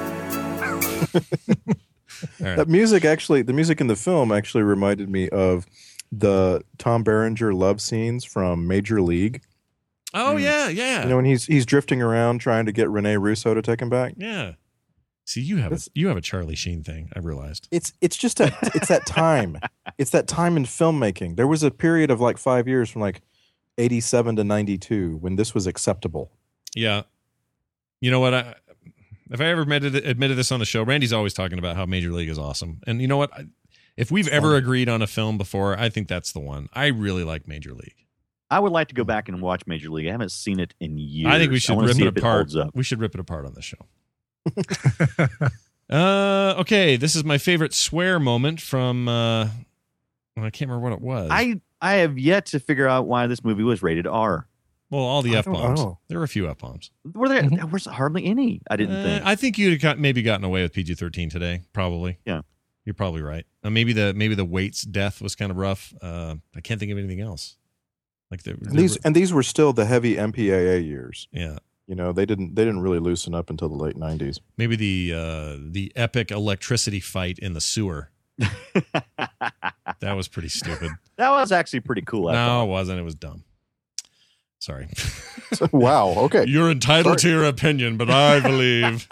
All right. That music actually, the music in the film actually reminded me of the Tom Berenger love scenes from Major League. Oh yeah, yeah. You know, when he's drifting around trying to get Rene Russo to take him back. Yeah. See, you have a Charlie Sheen thing. I realized. It's just it's that time. It's that time in filmmaking. There was a period of like 5 years from like 87 to 92 when this was acceptable. Yeah. You know what? If I ever admitted this on the show, Randy's always talking about how Major League is awesome. And you know what? If we've ever agreed on a film before, I think that's the one. I really like Major League. I would like to go back and watch Major League. I haven't seen it in years. I think we should wanna rip see it if apart. holds up. We should rip it apart on the show. Okay, this is my favorite swear moment from I can't remember what it was. I have yet to figure out why this movie was rated R. Well, all the I F-bombs. don't know. There were a few F-bombs. Were there? There was hardly any. I didn't think. I think you'd have maybe gotten away with PG-13 today. Probably. Yeah. You're probably right. Maybe the Waits death was kind of rough. I can't think of anything else. Like these were still the heavy MPAA years. Yeah. You know, they didn't really loosen up until the late 90s. Maybe the epic electricity fight in the sewer. That was pretty stupid. That was actually pretty cool. No, it wasn't. It was dumb. Sorry. Wow. Okay. You're entitled to your opinion, but I believe.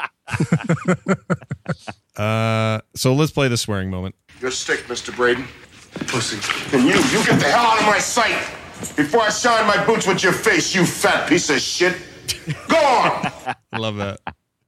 So let's play the swearing moment. Your stick, Mr. Braden. Pussy. And you get the hell out of my sight before I shine my boots with your face, you fat piece of shit. Go on. I love that.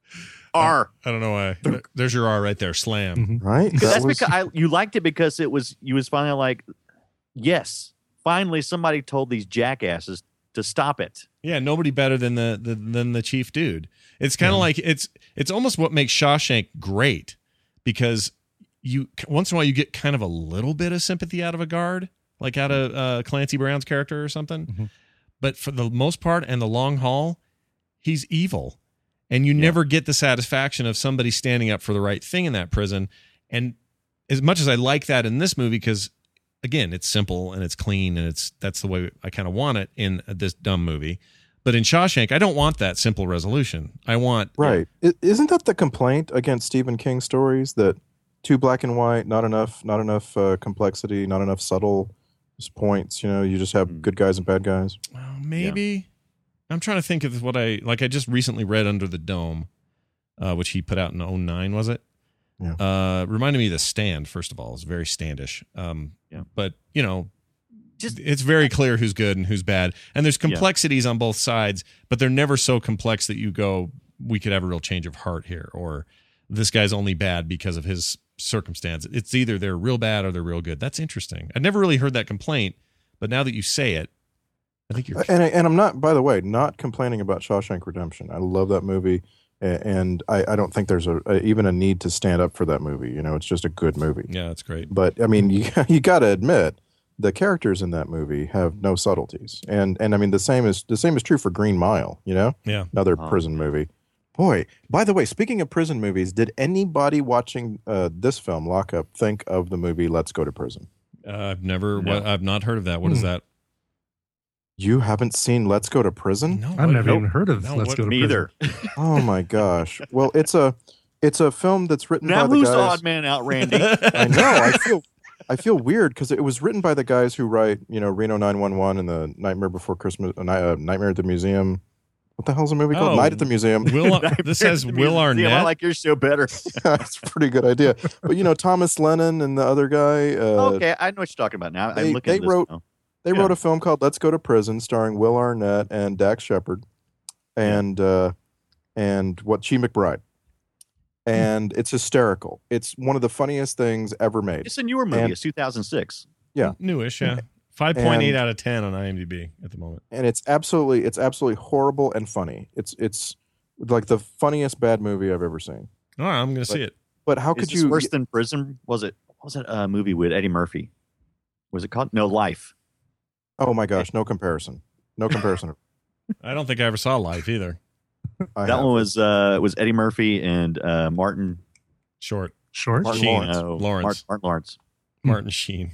R. I don't know why. There's your R right there. Slam. Mm-hmm. Right? That's because you liked it because you was finally like, yes, finally somebody told these jackasses to stop it. Yeah, nobody better than the chief dude. It's kind of like it's almost what makes Shawshank great, because you once in a while you get kind of a little bit of sympathy out of a guard, like out of Clancy Brown's character or something. Mm-hmm. But for the most part and the long haul, he's evil. And you never get the satisfaction of somebody standing up for the right thing in that prison. And as much as I like that in this movie, because again, it's simple and it's clean and that's the way I kind of want it in this dumb movie. But in Shawshank, I don't want that simple resolution. I want right. Isn't that the complaint against Stephen King stories, that too black and white, not enough complexity, not enough subtle points? You know, you just have good guys and bad guys. Well, maybe. Yeah. I'm trying to think of what I just recently read Under the Dome, which he put out in 2009, was it? Yeah. Reminded me of The Stand, first of all. It's very standish. But, you know, it's very clear who's good and who's bad. And there's complexities on both sides, but they're never so complex that you go, we could have a real change of heart here, or this guy's only bad because of his circumstance. It's either they're real bad or they're real good. That's interesting. I've never really heard that complaint, but now that you say it, I think you're... And I'm not, by the way, not complaining about Shawshank Redemption. I love that movie, and I don't think there's even a need to stand up for that movie. You know, it's just a good movie. Yeah, that's great. But, I mean, you got to admit, the characters in that movie have no subtleties. And I mean, the same is true for Green Mile, you know? Yeah. Another prison movie. Boy, by the way, speaking of prison movies, did anybody watching this film, Lock Up, think of the movie Let's Go to Prison? I've not heard of that. What is that? You haven't seen Let's Go to Prison? No, I've never even heard of Let's Go to Prison. Either. Oh my gosh! Well, it's a film that's written by the who's guys. the odd man out, Randy? I know. I feel weird because it was written by the guys who write, you know, Reno 911 and the Nightmare Before Christmas, Nightmare at the Museum. What the hell's the movie called? Night at the Museum. This has Will Arnett. I like your show better. That's a pretty good idea. But you know, Thomas Lennon and the other guy. Okay, I know what you're talking about now. They wrote a film called Let's Go to Prison, starring Will Arnett and Dax Shepard, and Chi McBride. And it's hysterical. It's one of the funniest things ever made. It's a newer movie. It's 2006. Yeah, newish. Yeah, 5.8 out of 10 on IMDb at the moment. And it's absolutely horrible and funny. It's like the funniest bad movie I've ever seen. All right, I'm going to see it. But how could you? Worse than Prison? Was it a movie with Eddie Murphy? Was it called No Life? Oh my gosh, no comparison. No comparison. I don't think I ever saw Life either. That one was Eddie Murphy and Martin Short. Martin Sheen. Lawrence. Martin Lawrence. Martin Sheen.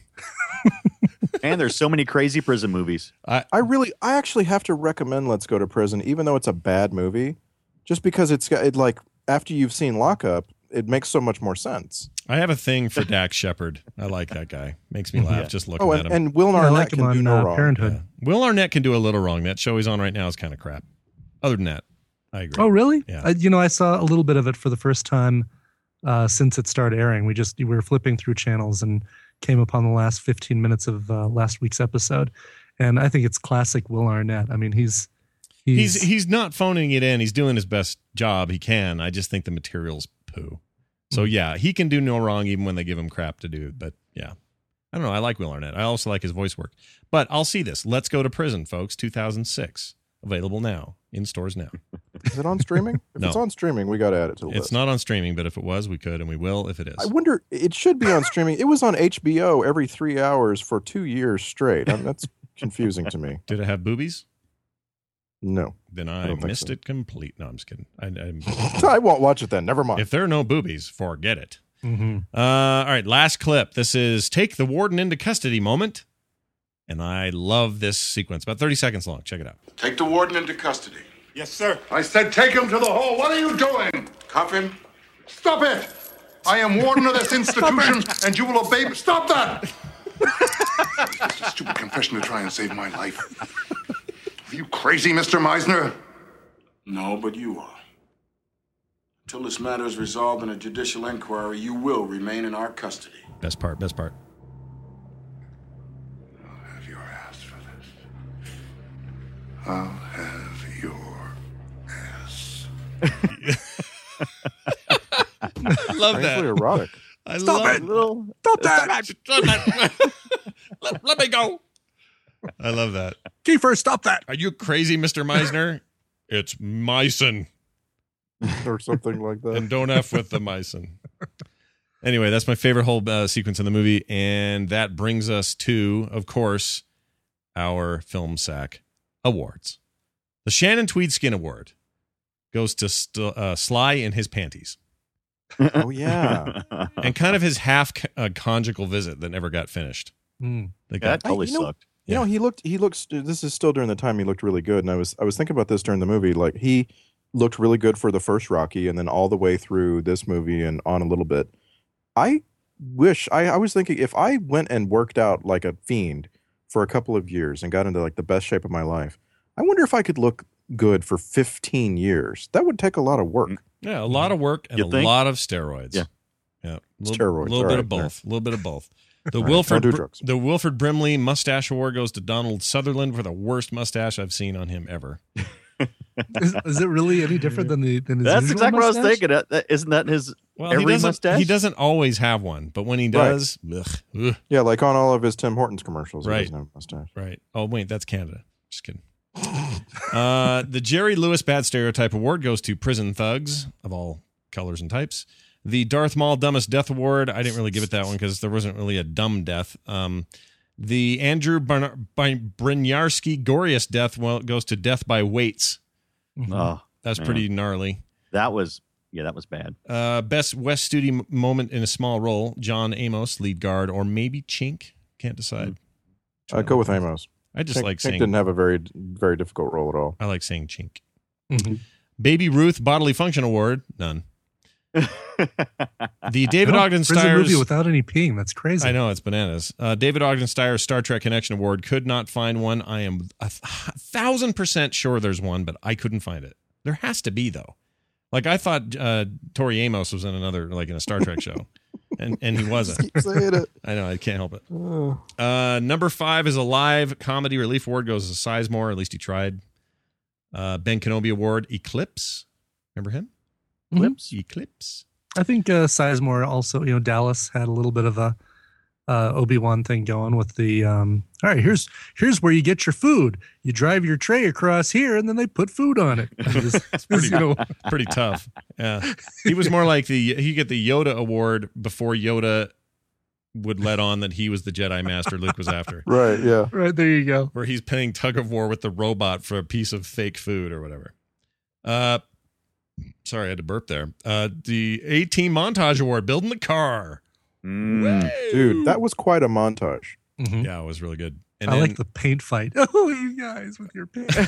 And there's so many crazy prison movies. I actually have to recommend Let's Go to Prison, even though it's a bad movie, just because it's like after you've seen Lock Up, it makes so much more sense. I have a thing for Dax Shepard. I like that guy. Makes me laugh just looking at him. And Will Arnett can do no wrong. Parenthood. Yeah. Will Arnett can do a little wrong. That show he's on right now is kind of crap. Other than that, I agree. Oh, really? Yeah. I saw a little bit of it for the first time since it started airing. We were flipping through channels and came upon the last 15 minutes of last week's episode, and I think it's classic Will Arnett. I mean, he's not phoning it in. He's doing his best job he can. I just think the material's poo. So yeah, he can do no wrong even when they give him crap to do. But yeah, I don't know. I like Will Arnett. I also like his voice work. But I'll see this. Let's Go to Prison, folks. 2006. Available now. In stores now. Is it on streaming? If No. it's on streaming, we got to add it to the list. It's not on streaming, but if it was, we could, and we will if it is. I wonder, it should be on streaming. It was on HBO every 3 hours for 2 years straight. That's confusing to me. Did it have boobies? No. Then I I don't think missed so. it complete. No, I'm just kidding. I won't watch it then. Never mind. If there are no boobies, forget it. Mm-hmm. All right, last clip. This is take the warden into custody moment. And I love this sequence. About 30 seconds long. Check it out. Take the warden into custody. Yes, sir. I said take him to the hall. What are you doing? Cuff him. Stop it! I am warden of this institution, and you will obey. Stop that! It's a stupid confession to try and save my life. Are you crazy, Mr. Meisner? No, but you are. Until this matter is resolved in a judicial inquiry, you will remain in our custody. Best part. I'll have your ass. I love that. Strangely erotic. I Stop love it. Stop that. Let me go. I love that. Kiefer, stop that. Are you crazy, Mr. Meisner? It's Meissen. Or something like that. And don't F with the Meissen. Anyway, that's my favorite whole sequence in the movie. And that brings us to, of course, our Film Sack awards. The Shannon Tweed Skin Award goes to Sly in his panties. Oh, yeah. And kind of his half conjugal visit that never got finished. That totally sucked. You know, he looked, this is still during the time he looked really good. And I was thinking about this during the movie. Like, he looked really good for the first Rocky and then all the way through this movie and on a little bit. I wish, I was thinking if I went and worked out like a fiend for a couple of years and got into like the best shape of my life, I wonder if I could look good for 15 years. That would take a lot of work. Yeah, a lot of work and You a think? lot of steroids. Yeah. Steroids. A little All bit right, of both. A little bit of both. The All right, Wilford don't do drugs. the Wilford Brimley Mustache Award goes to Donald Sutherland for the worst mustache I've seen on him ever. Is it really any different than his That's usual exactly what I was mustache? thinking. Isn't that his Well, every mustache? he doesn't always have one, but when he does, ugh. Yeah, like on all of his Tim Hortons commercials. Right. He doesn't have a mustache. Right. Oh, wait, that's Canada. Just kidding. The Jerry Lewis Bad Stereotype Award goes to Prison Thugs of all colors and types. The Darth Maul Dumbest Death Award, I didn't really give it that one because there wasn't really a dumb death. The Andrew Brynjarski Goriest Death goes to Death by Weights. Oh, That's man. pretty gnarly. That was bad. Best West Studi moment in a small role, John Amos, lead guard, or maybe Chink. Can't decide. I'd go with Amos. I just like Chink saying didn't have a very, very difficult role at all. I like saying Chink. Mhm. Baby Ruth Bodily Function Award, none. The David No, Ogden prison movie Stiers. without any peeing. That's crazy. I know, it's bananas. David Ogden Stiers Star Trek Connection Award, could not find one. I am 1,000% sure there's one, but I couldn't find it. There has to be, though. Like, I thought Tori Amos was in another, like in a Star Trek show, and he wasn't. Keep saying it. I know, I can't help it. Oh. Number 5 is a live comedy relief award, goes to Sizemore, at least he tried. Ben Kenobi Award, Eclipse. Remember him? Eclipse. I think Sizemore also, Dallas had a little bit of a Obi-Wan thing going with the all right, here's where you get your food. You drive your tray across here and then they put food on it. It's pretty tough. Yeah. He was more like he get the Yoda award before Yoda would let on that he was the Jedi Master Luke was after. Right, yeah. Right, there you go. Where he's playing tug of war with the robot for a piece of fake food or whatever. Sorry, I had to burp there. The A-Team Montage Award, building the car. Dude, that was quite a montage. Mm-hmm. Yeah, it was really good. And I like the paint fight. Oh, you guys with your paint.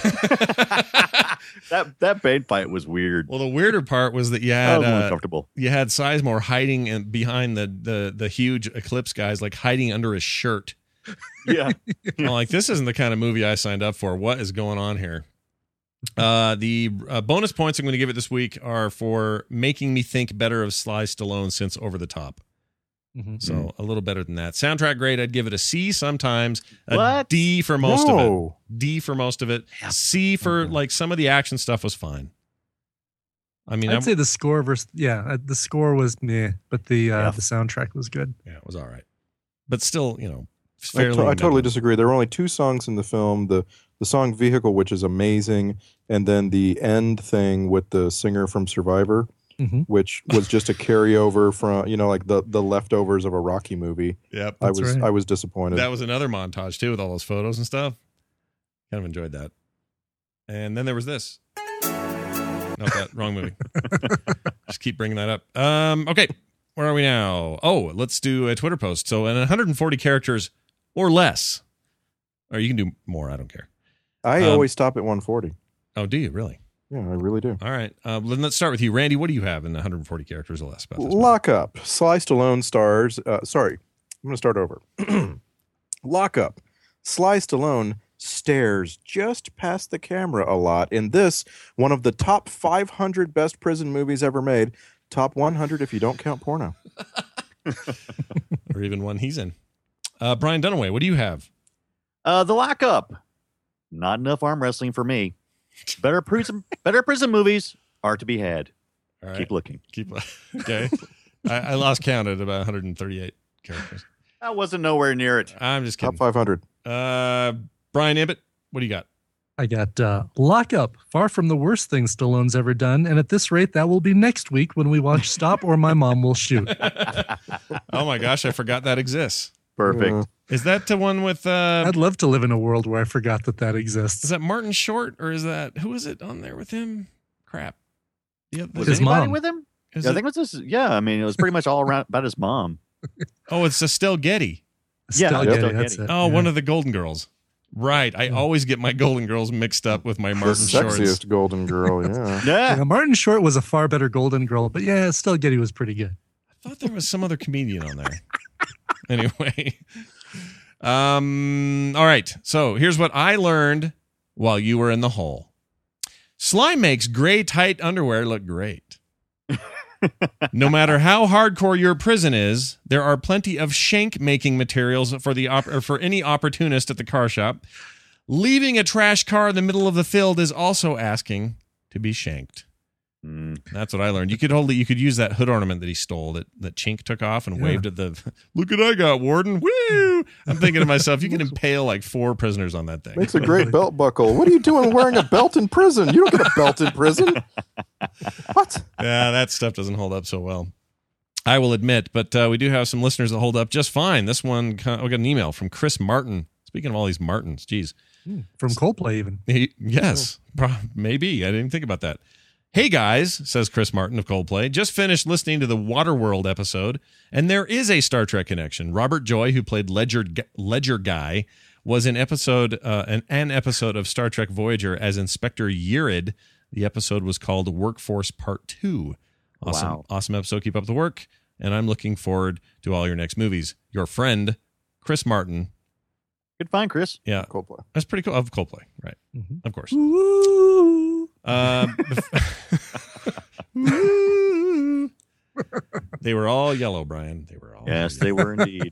that paint fight was weird. Well, the weirder part was that you had uncomfortable. You had Sizemore hiding behind the huge Eclipse guys, like hiding under his shirt. Yeah. I'm like, this isn't the kind of movie I signed up for. What is going on here? The bonus points I'm going to give it this week are for making me think better of Sly Stallone since Over the Top. Mm-hmm. So a little better than that. Soundtrack grade, I'd give it a C sometimes, a D for most of it. D for most of it. C for like some of the action stuff was fine. I mean, I'd say the score the score was meh, but the soundtrack was good. Yeah, it was all right. But still, fairly. I totally disagree. There were only 2 songs in the film. The song "Vehicle," which is amazing, and then the end thing with the singer from Survivor, which was just a carryover from like the leftovers of a Rocky movie. Yep, I was disappointed. That was another montage too with all those photos and stuff. Kind of enjoyed that. And then there was this. Not that, wrong movie. Just keep bringing that up. Okay, where are we now? Oh, let's do a Twitter post. So, in 140 characters or less, or you can do more. I don't care. I always stop at 140. Oh, do you really? Yeah, I really do. All right. Then let's start with you, Randy. What do you have in 140 characters or less? About this Lock Up. Sly Stallone stars. Sorry, I'm going to start over. Lock Up. Sly Stallone stares just past the camera a lot in this, one of the top 500 best prison movies ever made. Top 100 if you don't count porno. Or even one he's in. Brian Dunaway, what do you have? The Lock Up. Not enough arm wrestling for me. Better prison movies are to be had. All right. Keep looking. Okay. I lost count at about 138 characters. I wasn't nowhere near it. I'm just kidding. Top 500. Brian Ibbett, what do you got? I got Lock Up, far from the worst thing Stallone's ever done. And at this rate, that will be next week when we watch Stop or My Mom Will Shoot. Oh my gosh, I forgot that exists. Perfect. Is that the one with... I'd love to live in a world where I forgot that exists. Is that Martin Short, or is that... Who is it on there with him? Crap. Was his anybody mom with him? I think it was this. Yeah, I mean, it was pretty much all around about his mom. Oh, it's Estelle Getty. Estelle Getty, that's it. Oh, one of the Golden Girls. Right. I always get my Golden Girls mixed up with my Martin Short. The sexiest Golden Girl, yeah. Yeah, Martin Short was a far better Golden Girl, but yeah, Estelle Getty was pretty good. I thought there was some other comedian on there. Anyway. All right. So here's what I learned while you were in the hole. Sly makes gray tight underwear look great. No matter how hardcore your prison is, there are plenty of shank-making materials for any opportunist at the car shop. Leaving a trash car in the middle of the field is also asking to be shanked. That's what I learned. You could use that hood ornament that he stole that Chink took off and waved at the. Look what I got, Warden! Woo! I'm thinking to myself, you can impale like 4 prisoners on that thing. Makes a great belt buckle. What are you doing wearing a belt in prison? You don't get a belt in prison. What? Yeah, that stuff doesn't hold up so well. I will admit, but we do have some listeners that hold up just fine. This one, we got an email from Chris Martin. Speaking of all these Martins, geez. From Coldplay even. Yes, maybe. I didn't think about that. Hey guys, says Chris Martin of Coldplay, just finished listening to the Waterworld episode, and there is a Star Trek connection. Robert Joy, who played Ledger Guy, was in an episode of Star Trek Voyager as Inspector Yurid. The episode was called Workforce Part 2. Awesome, wow. Awesome episode. Keep up the work, and I'm looking forward to all your next movies. Your friend, Chris Martin. Good find, Chris. Yeah, Coldplay. That's pretty cool. Of Coldplay, right? Mm-hmm. Of course. They were all yellow, Brian. They were all. Yes, they were indeed.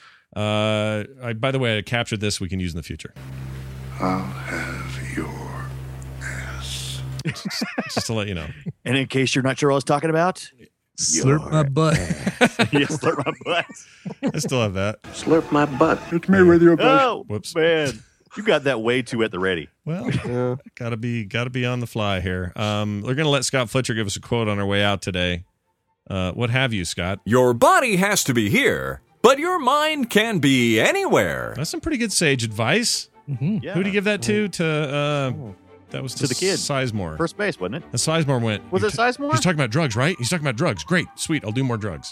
By the way, I captured this. We can use in the future. I'll have your ass. Just to let you know. And in case you're not sure what I was talking about, slurp my butt. Yeah, slurp my butt. I still have that. Slurp my butt. It's me with your butt. Oh, whoops, man. You got that way too at the ready. Well, gotta be on the fly here. We're gonna let Scott Fletcher give us a quote on our way out today. What have you, Scott? Your body has to be here, but your mind can be anywhere. That's some pretty good sage advice. Mm-hmm. Yeah. Who did you give that to? That was to the kid. Sizemore. First base, wasn't it? And Sizemore went. Was it Sizemore? He's talking about drugs, right? He's talking about drugs. Great, sweet. I'll do more drugs.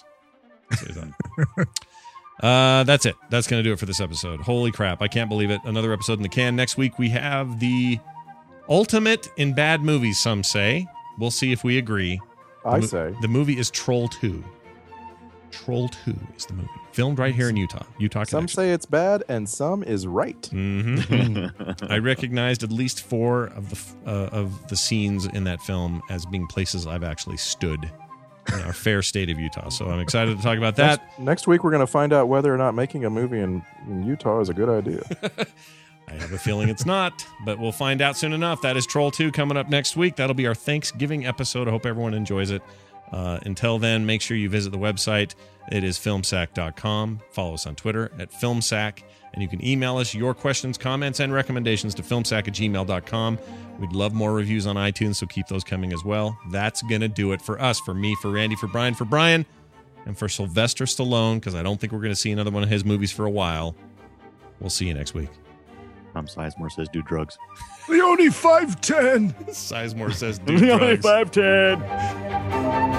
That's it. That's going to do it for this episode. Holy crap. I can't believe it. Another episode in the can. Next week, we have the ultimate in bad movies, some say. We'll see if we agree. I say. The movie is Troll 2. Troll 2 is the movie. Filmed right here in Utah. Some say it's bad, and some is right. Mm-hmm. I recognized at least 4 of the scenes in that film as being places I've actually stood in our fair state of Utah. So I'm excited to talk about that. Next week, we're going to find out whether or not making a movie in Utah is a good idea. I have a feeling it's not, but we'll find out soon enough. That is Troll 2 coming up next week. That'll be our Thanksgiving episode. I hope everyone enjoys it. Until then, make sure you visit the website. It is filmsack.com. Follow us on Twitter at filmsack. And you can email us your questions, comments, and recommendations to filmsack@gmail.com. We'd love more reviews on iTunes, so keep those coming as well. That's going to do it for us, for me, for Randy, for Brian, and for Sylvester Stallone, because I don't think we're going to see another one of his movies for a while. We'll see you next week. Tom Sizemore says do drugs. Leone 5'10". Sizemore says do Leone drugs. 5'10".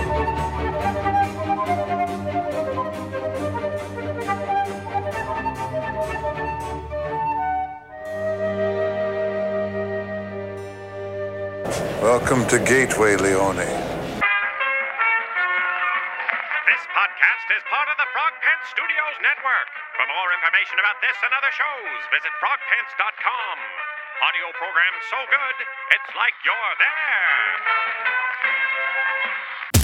Welcome to Gateway, Leone. This podcast is part of the Frog Pants Studios Network. For more information about this and other shows, visit frogpants.com. Audio program so good, it's like you're there.